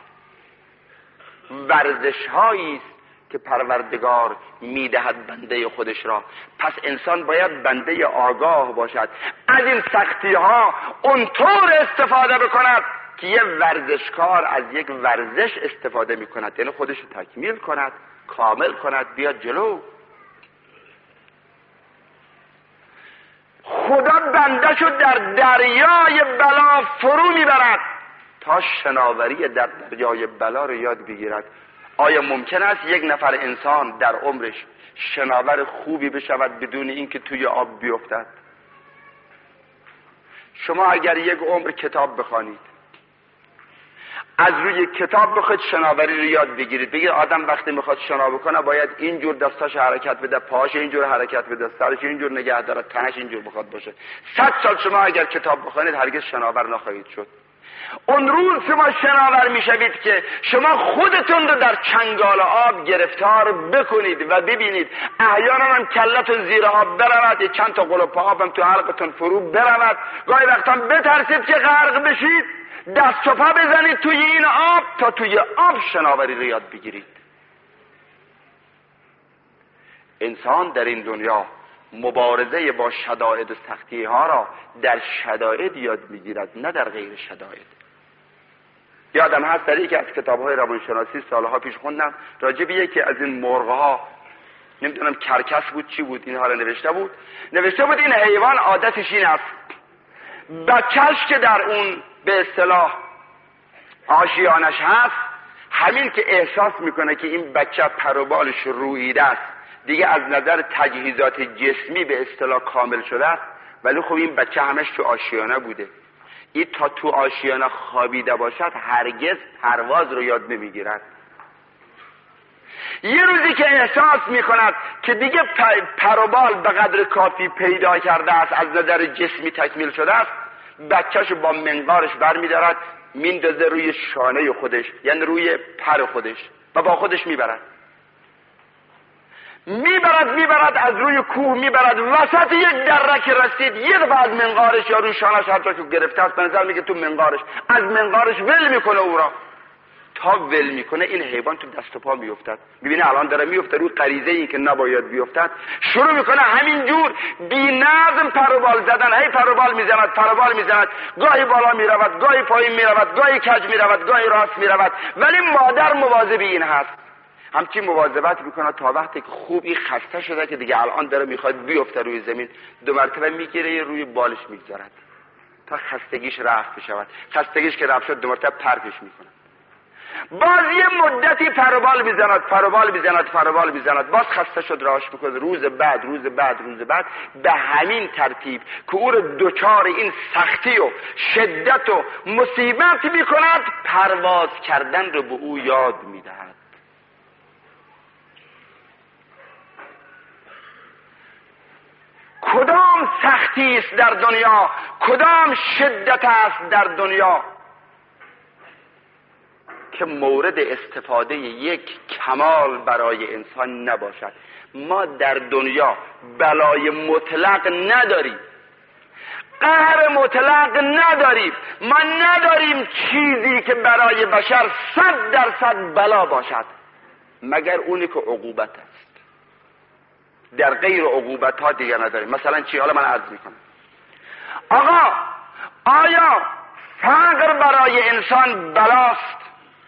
ورزش هایی است که پروردگار میدهد بنده خودش را. پس انسان باید بنده آگاه باشد، از این سختی ها اونطور استفاده بکند که یه ورزشکار از یک ورزش استفاده میکند، یعنی خودش رو تکمیل کند، کامل کند، بیاد جلو. خدا بنده شد در دریای بلا فرو میبرد تا شناوری در دریای بلا رو یاد بگیرد. آیا ممکن است یک نفر انسان در عمرش شناور خوبی بشود بدون اینکه توی آب بیفتد؟ شما اگر یک عمر کتاب بخوانید، از روی کتاب بخواید شناوری رو یاد بگیرید، بگید آدم وقتی میخواد شنا بکنه باید اینجور دستاش حرکت بده، پاهاش اینجور حرکت بده، سرش اینجور نگه داره، تنش اینجور بخواد باشه. صد سال شما اگر کتاب بخوانید هرگز شناور نخواهید شد. اون روز شما شناور میشوید که شما خودتون رو در چنگال آب گرفتار بکنید و ببینید احیانا هم کلتون زیر آب برود، یه چند تا قلپ آب هم تو حلقتون فرو برود، گاهی وقتا بترسید که غرق بشید، دست و پا بزنید توی این آب تا توی آب شناوری رو یاد بگیرید. انسان در این دنیا مبارزه با شدائد و سختی ها را در شدائد یاد میگیرد، نه در غیر شدائد. یادم هست در یکی از کتاب‌های روانشناسی سالها پیش خوندم راجع به یکی از این مرغ‌ها، نمیدونم کرکس بود چی بود، اینها را نوشته بود نوشته بود این حیوان عادتش این است بچه‌ش که در اون به اصطلاح آشیانش هست، همین که احساس میکنه که این بچه پر و بالش روییده است، دیگه از نظر تجهیزات جسمی به اصطلاح کامل شده است، ولی خب این بچه همش تو آشیانه بوده. این تا تو آشیانه خوابیده باشد هرگز پرواز رو یاد نمیگیرد. یه روزی که احساس میکند که دیگه پر و بال به قدر کافی پیدا کرده است، از نظر جسمی تکمیل شده است، بچه‌شو با منقارش برمی‌دارد میندازه روی شانه خودش، یعنی روی پر خودش، و با خودش میبرد میبرد میبرد از روی کوه میبرد، وسط یک دره که رسید یه دفعه از منقارش یا روی شانش هر جا که گرفته است، به نظر میگه تو منقارش، از منقارش ول میکنه او را. تا ول میکنه این حیوان تو دست و پا میافتد، میبینه الان داره میفته روی غریزه این که نباید بیفتد، شروع میکنه همینجور بی نظم پروبال زدن، هی پروبال میزند پروبال میزند، گاهی بالا میرود گاهی پایین میرود، گاهی کج میرود گاهی راست میرود، ولی مادر مواظب این هست، همچین مواظبت میکنه تا وقتی که خوبی خسته شده که دیگه الان داره میخواد بیفته روی زمین، دو مرتبه میگیره روی بالش میگذارد تا خستگیش رفت بشود. خستگیش که رفت شد دو مرتبه پرتش میکنه، باز یه مدتی پروبال میزند پروبال میزند پروبال میزند، باز خسته شد راش میکنه، روز بعد روز بعد روز بعد به همین ترتیب که او رو دوچار این سختی و شدت و مصیبت میکند، پرواز کردن رو به او یاد میدهد. کدام سختی است در دنیا، کدام شدت است در دنیا که مورد استفاده یک کمال برای انسان نباشد. ما در دنیا بلای مطلق نداریم، قهر مطلق نداریم، ما نداریم چیزی که برای بشر صد درصد بلا باشد مگر اونی که عقوبت است. در غیر عقوبت ها دیگه نداریم. مثلا چی؟ حالا من عرض میکنم. آقا آیا فقر برای انسان بلاست؟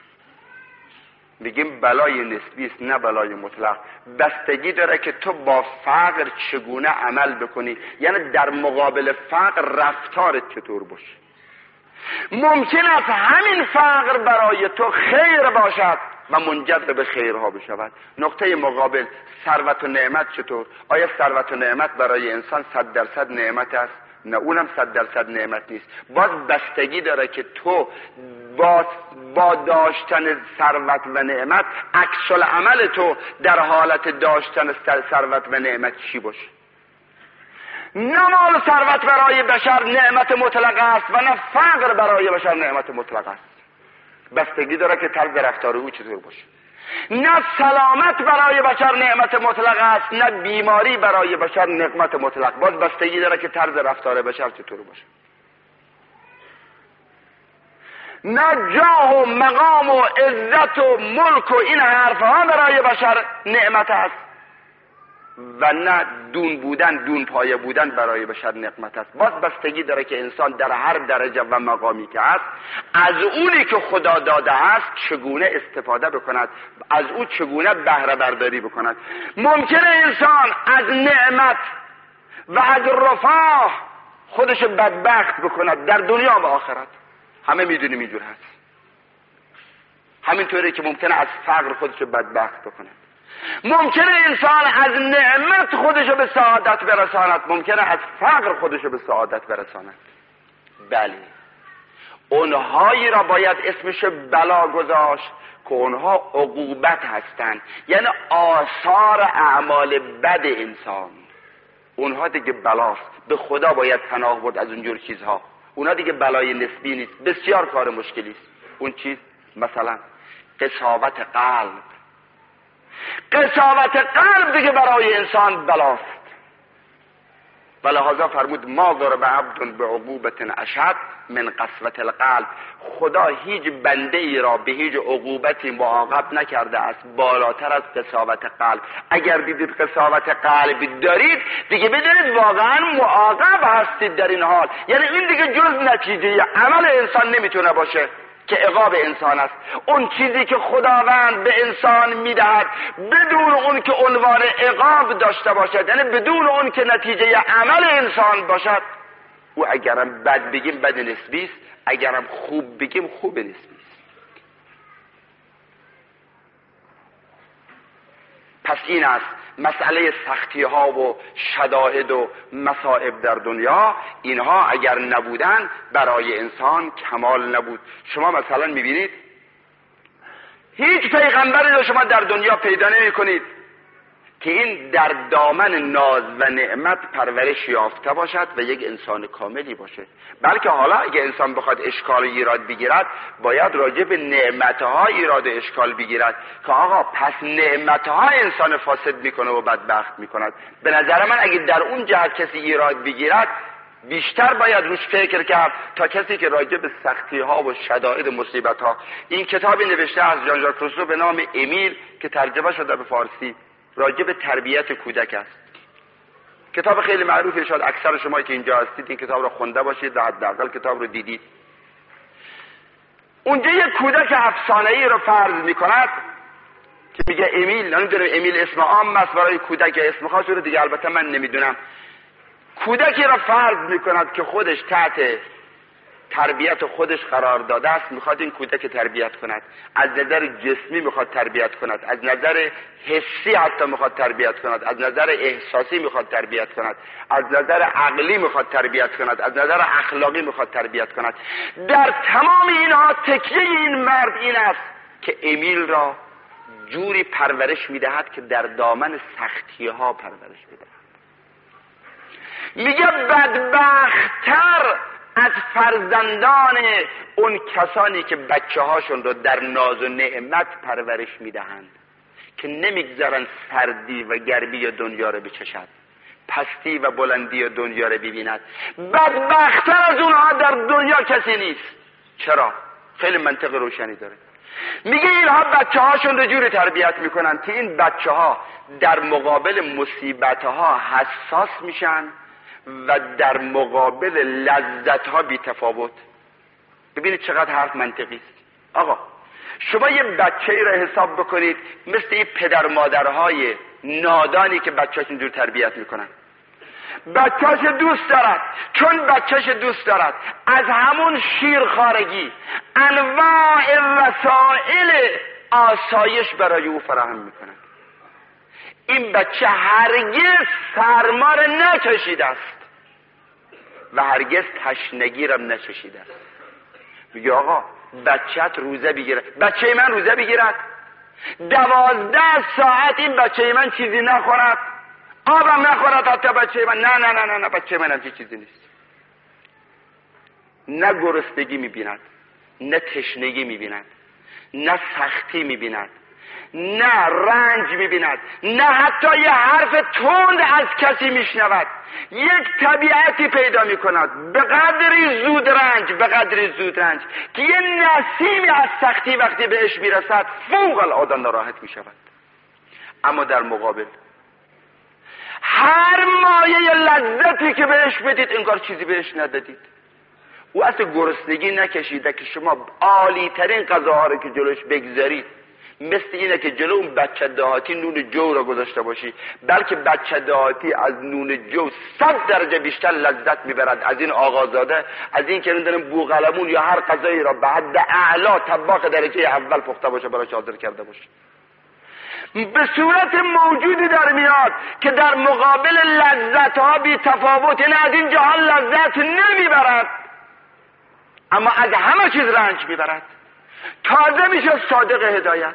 میگیم بلای نسبی است، نه بلای مطلق. بستگی داره که تو با فقر چگونه عمل بکنی، یعنی در مقابل فقر رفتارت چطور باشه. ممکن است همین فقر برای تو خیر باشد و منجر به خیرها بشود. نقطه مقابل ثروت و نعمت چطور؟ آیا ثروت و نعمت برای انسان صد درصد نعمت است؟ نه، اونم صد درصد نعمت نیست. باز بستگی داره که تو با, با داشتن ثروت و نعمت عکس العمل تو در حالت داشتن ثروت و نعمت چی باشه. نه مال ثروت برای بشر نعمت مطلق است و نه فقر برای بشر نعمت مطلق است. بستگی داره که طرز رفتار او چطور باشه. نه سلامت برای بشر نعمت مطلق است، نه بیماری برای بشر نعمت مطلق. باز بستگی داره که طرز رفتار بشر چطور باشه. نه جاه و مقام و عزت و ملک و این حرفها برای بشر نعمت است و نه دون بودن، دون پایه بودن برای بشر نعمت است. باز بستگی داره که انسان در هر درجه و مقامی که است از اونی که خدا داده است چگونه استفاده بکند، از او چگونه بهره برداری بکند. ممکنه انسان از نعمت و از رفاه خودش بدبخت بکند در دنیا و آخرت. همه میدونیم اینجور هست. همینطوری که ممکنه از فقر خودش بدبخت بکند. ممکنه انسان از نعمت خودشو به سعادت برساند، ممکنه از فقر خودشو به سعادت برساند. بله، اونهایی را باید اسمش بلا گذاشت که اونها عقوبت هستند، یعنی آثار اعمال بد انسان. اونها دیگه بلاست، به خدا باید پناه برد از اونجور چیزها. اونا دیگه بلای نسبی نیست، بسیار کار مشکلی است. اون چیز مثلا قساوت قلب، قساوت قلب دیگه برای انسان بلاست. ولهذا فرمود ما ضرب عبد بعقوبة اشد من قسوة القلب. خدا هیچ بنده ای را به هیچ عقوبتی معاقب نکرده است بالاتر از قساوت قلب. اگر دیدید قساوت قلب دارید دیگه بدونید واقعا معاقب هستید در این حال. یعنی این دیگه جز نتیجه عمل انسان نمیتونه باشه که عقاب انسان است. اون چیزی که خداوند به انسان میدهد بدون اون که عنوان عقاب داشته باشد، یعنی بدون اون که نتیجه عمل انسان باشد، او اگرم بد بگیم بد نسبی است، اگرم خوب بگیم خوب نسبی است. پس این است مسئله سختی ها و شدائد و مصائب در دنیا. اینها اگر نبودن برای انسان کمال نبود. شما مثلا میبینید هیچ پیغمبری رو شما در دنیا پیدا نمی کنید که این در دامن ناز و نعمت پرورش یافته باشد و یک انسان کاملی باشه. بلکه حالا اگه انسان بخواد اشکال و ایراد بگیرد باید راجع به نعمتها ایراد و اشکال بگیرد که آقا پس نعمتها انسان فاسد میکنه و بدبخت میکند. به نظر من اگه در اون جهت کسی ایراد بگیرد بیشتر باید روش فکر کرد تا کسی که راجع به سختی ها و شدائد مصیبت ها. این کتابی نوشته از ژان ژاک روسو به نام امیل که ترجمه شده به فارسی، راجع به تربیت کودک است. کتاب خیلی معروفی، شاید اکثر شما که اینجا هستید این کتاب رو خونده باشید و حداقل کتاب رو دیدید. اونجا یک کودک افسانه‌ای رو فرض می‌کند که میگه امیل، نمیدونم امیل اسم عام است برای کودک، اسم خاص رو دیگه البته من نمیدونم. کودکی رو فرض می‌کند که خودش تحت تربیت خودش قرار داده است، میخواد این کودک تربیت کند. از نظر جسمی میخواد تربیت کند، از نظر حسی حتی میخواد تربیت کند، از نظر احساسی میخواد تربیت کند، از نظر عقلی میخواد تربیت کند، از نظر اخلاقی میخواد تربیت کند. در تمام اینها تکیه این مرد این است که امیل را جوری پرورش میدهد که در دامن سختی ها پرورش میدهد. میگه بدبخت‌تر از فرزندان اون کسانی که بچه هاشون رو در ناز و نعمت پرورش میدهند که نمیگذارن سردی و گرمی دنیا رو بچشد، پستی و بلندی دنیا رو ببیند. بدبخت‌تر از اونها در دنیا کسی نیست. چرا؟ خیلی منطق روشنی داره. میگه اینها بچه هاشون رو جوری تربیت میکنن که این بچه ها در مقابل مصیبت ها حساس میشن و در مقابل لذت ها بی تفاوت. ببینید چقدر حرف منطقی است. آقا شما یه بچه ای را حساب بکنید مثل این پدر مادرهای نادانی که بچه‌شون جور تربیت میکنن. بچه‌ش دوست دارد، چون بچه‌ش دوست دارد از همون شیرخوارگی انواع وسایل آسایش برای او فراهم میکنن. این بچه هرگز سرما را نچشیده است و هرگز تشنگی را نچشیده است. میگه آقا بچه‌ت روزه بگیره. بچه من روزه بگیرد، دوازده ساعت این بچه من چیزی نخورد، آبم نخورد حتی بچه من. نه نه نه نه, نه. بچه من هم چیزی نیست. نه گرسنگی میبیند، نه تشنگی میبیند، نه سختی میبیند، نه رنج میبیند، نه حتی یه حرف تند از کسی میشنود. یک طبیعتی پیدا میکند به قدری زود رنج، به قدری زود رنج که یه نسیمی از سختی وقتی بهش میرسد فوق العاده ناراحت میشود. اما در مقابل هر مایه لذتی که بهش بدید انگار چیزی بهش ندادید. او اصلا گرسنگی نکشیده که شما عالی ترین غذاها رو که جلوش بگذارید مثل اینه که جلو اون بچه دهاتی نون جو را گذاشته باشی، بلکه بچه دهاتی از نون جو صد درجه بیشتر لذت میبرد از این آقازاده، از این که نمیدونم بوقلمون یا هر غذایی را به حد اعلا طباخ درجه اول پخته باشه براش حاضر کرده باشه. به صورت موجودی در میاد که در مقابل لذت ها بی تفاوت، یعنی از این جهان لذت نمیبرد اما از همه چیز رنج میبرد. تازه میشه صادق هدایت.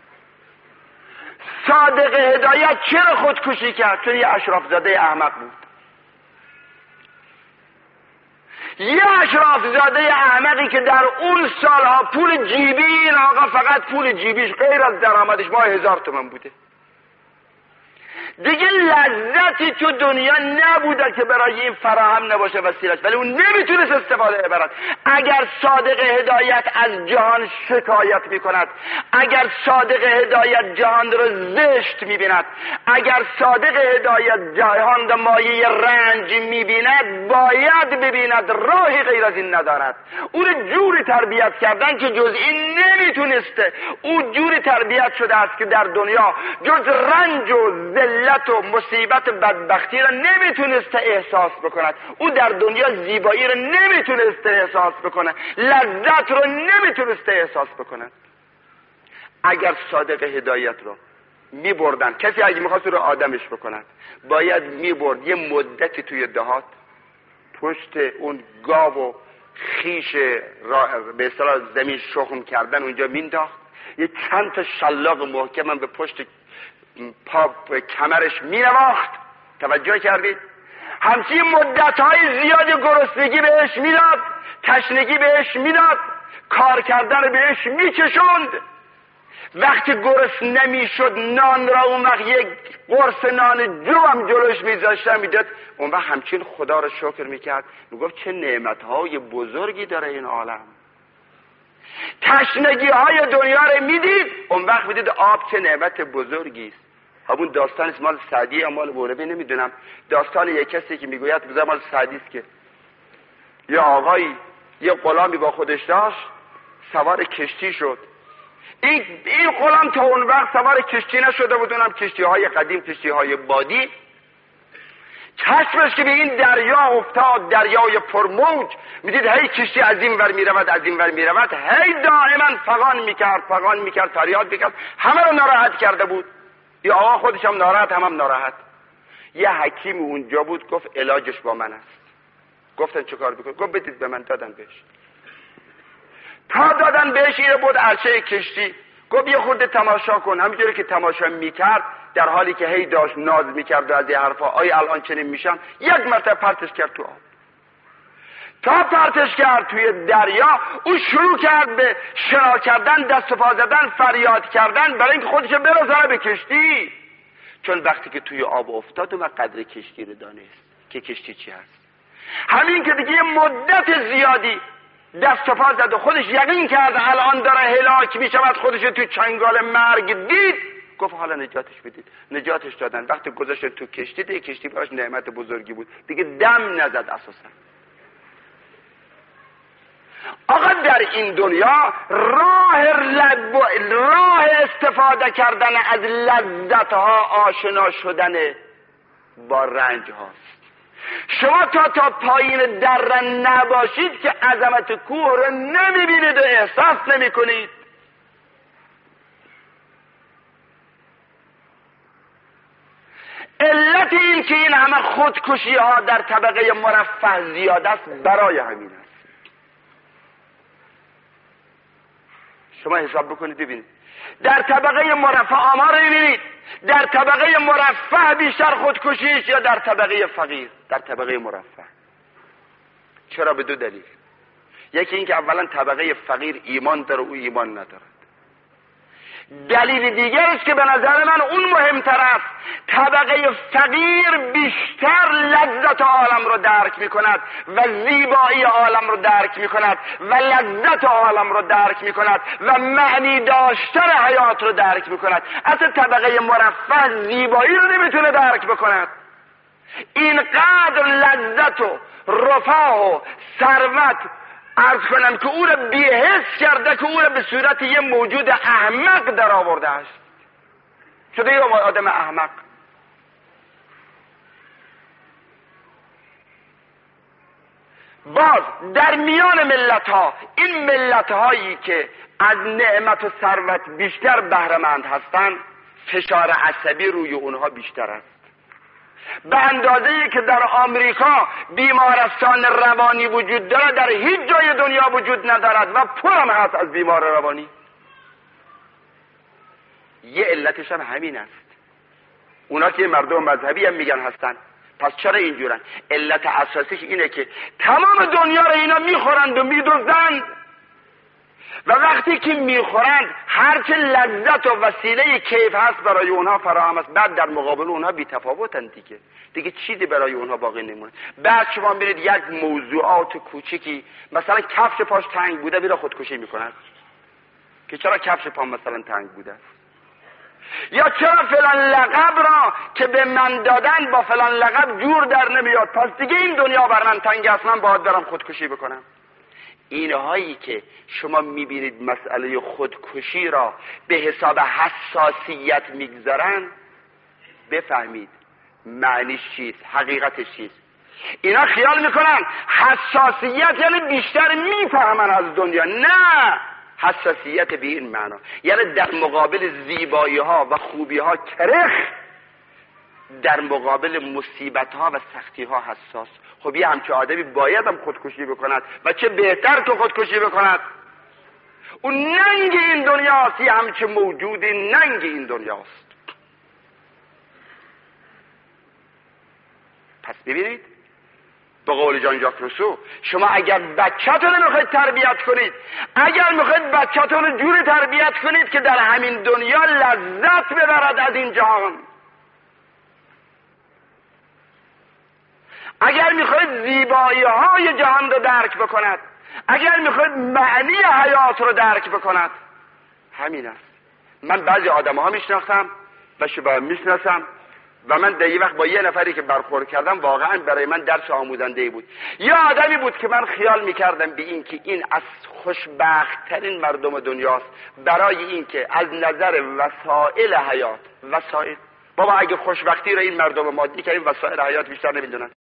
صادق هدایت چرا خودکشی کرد؟ چون یه اشراف زاده احمق بود. یه اشرافزاده احمقی که در اون سالها پول جیبی این آقا فقط پول جیبیش غیر از درآمدش ماه هزار تومن بوده، دیگه لذتی تو دنیا نبوده که برای این فراهم نباشه وسیلش، ولی اون نمیتونست استفاده ببرد. اگر صادق هدایت از جهان شکایت میکند، اگر صادق هدایت جهان رو زشت میبیند، اگر صادق هدایت جهان رو مایه رنج میبیند، باید ببیند راهی غیر از این ندارد. اون جوری تربیت کردن که جز این نمیتونسته. اون جوری تربیت شده است که در دنیا جز رنج و ذلت و مصیبت و بدبختی را نمیتونسته احساس بکند. او در دنیا زیبایی را نمیتونسته احساس بکنه، لذت را نمیتونسته احساس بکنه. اگر صادق هدایت رو میبردن، کسی اگه میخواست رو آدمش بکنن باید میبرد یه مدتی توی دهات پشت اون گاو و خیش به اصطلاح زمین شخم کردن اونجا مینداخت، یه چند تا شلاق محکم به پشت پا کمرش مینواخت. توجه کردید؟ همچین مدت‌های زیاد گرسنگی بهش میداد، تشنگی بهش میداد، کار کردن بهش میکشوند. وقتی گرس نمیشد نان را اون وقت یک قرص نان جو هم جلوش میذاشتن میداد، اون وقت همچین خدا را شکر میکرد، میگفت چه نعمتهای بزرگی داره این عالم. تشنگی های دنیا رو میدید، اون وقت میدید آب چه نعمت بزرگی است. همون داستان است، مال سعدی یا مال مولوی نمیدونم، داستان یک کسی که میگوید بذار مال سعدی است که یه آقایی یه غلامی با خودش داشت، سوار کشتی شد. این این غلام تا اون وقت سوار کشتی نشده بود، اونم کشتی های قدیم، کشتی های بادی. چشمش که به این دریا افتاد، دریای پرموج، میدید هی کشتی از این ور میرود از این ور میرود، هی دائما فغان میکرد فغان میکرد فریاد میکرد، همه رو ناراحت کرده بود. یا آقا خودش هم ناراحت، هم هم ناراحت. یه حکیم اونجا بود، گفت علاجش با من است. گفتن چه کار بکن؟ گفت بدید به من. دادن بهش. تا دادن بهش اینو بود عرشه کشتی، گفت یه خورده تماشا کن. همینجوری که تماشا میکرد، در حالی که هی داشت ناز میکرد و از این حرفا، آیا الان چنین میشم، یک مرتبه پرتش کرد تو آب. تا پرتش کرد توی دریا، او شروع کرد به شنا کردن، دست و پا زدن، فریاد کردن برای اینکه خودش برسونه به کشتی. چون وقتی که توی آب افتاد و قدر کشتی رو دانست که کشتی چی هست. همین که دیگه مدت زیادی دست و پا زد و خودش یقین کرد الان داره هلاک میشود، خودش تو چنگال مرگ دید، گفت حالا نجاتش بدید. نجاتش دادن. وقتی گذاشت تو کشتی، دیگه کشتی براش نعمت بزرگی بود، دیگه دم نزد اساسا. آقا در این دنیا راه لب راه استفاده کردن از لذتها آشنا شدن با رنج هاست. شما تا تا پایین در نباشید که عظمت کوه رو نمیبینید و احساس نمی کنید. علت این که این همه خودکشی ها در طبقه مرفه زیاد است برای همین است. شما حساب بکنید ببینید، در طبقه مرفه آمار ببینید، در طبقه مرفه بیشتر خودکشیش یا در طبقه فقیر؟ در طبقه مرفه. چرا؟ به دو دلیل. یکی این که اولا طبقه فقیر ایمان داره، او ایمان ندارد. دلیل دیگرش که به نظر من اون مهمتر است، طبقه فقیر بیشتر لذت عالم رو درک می کند و زیبایی عالم رو درک می کند و لذت عالم رو درک می کند و معنی داشتن حیات رو درک می کند. اصلا طبقه مرفه زیبایی رو نمیتونه درک بکند. اینقدر لذت و رفاه و ثروت عرض کنم که او را بی‌حس کرده، که او را به صورت یه موجود احمق در آورده است، شده یه آدم احمق. باز در میان ملت ها، این ملت هایی که از نعمت و ثروت بیشتر بهره‌مند هستند، فشار عصبی روی اونها بیشتر است. به اندازه‌ای که در آمریکا بیمارستان روانی وجود دارد، در هیچ جای دنیا وجود ندارد و پر هم هست از بیمار روانی. یه علتش هم همین است. اونا که مردم مذهبی هم میگن هستن، پس چرا اینجورن؟ علت اساسیش اینه که تمام دنیا رو اینا میخورند و میدزدند و وقتی که میخورند هرچه لذت و وسیله کیف هست برای اونها فراهم است، بعد در مقابل اونها بی‌تفاوتند دیگه دیگه چیزی برای اونها باقی نمونه. بعد شما میرید یک موضوعات کوچیکی، مثلا کفش پاش تنگ بوده میره خودکشی میکند که چرا کفش پام مثلا تنگ بوده، یا چرا فلان لقب را که به من دادن با فلان لقب جور در نمیاد، پس دیگه این دنیا بر من تنگ است، من باید برم خودکشی بکنم. اینهایی که شما میبینید مسئله خودکشی را به حساب حساسیت میگذارن، بفهمید معنیش چیست، حقیقتش چیست. اینا خیال میکنن حساسیت یعنی بیشتر میفهمن از دنیا. نه، حساسیت به این معنا یعنی در مقابل زیبایی ها و خوبی ها کرخ، در مقابل مصیبت ها و سختی ها حساس. خب یه همچه آدمی باید هم خودکشی بکند و چه بهتر که خودکشی بکند. اون ننگ این دنیاست، یه همچه موجودی ننگ این دنیاست. پس ببینید به قول جان ژاک روسو، شما اگر بچه‌تون رو میخواید تربیت کنید، اگر میخواید بچه‌تون رو جوری تربیت کنید که در همین دنیا لذت ببرد از این جهان، اگر میخواید زیبایی های جهان رو درک بکند، اگر میخواید معنی حیات رو درک بکند، همین است. من بعضی آدم ها میشناختم و شبه میشناسم و من در یه وقت با یه نفری که برخورد کردم واقعا برای من درس آموزنده بود. یه آدمی بود که من خیال میکردم به این که این از خوشبخت ترین مردم دنیاست، برای این که از نظر وسایل حیات، وسایل بابا اگه خوشبختی رو این مردم مادی که این وسایل حیات بیشتر نمیدونن.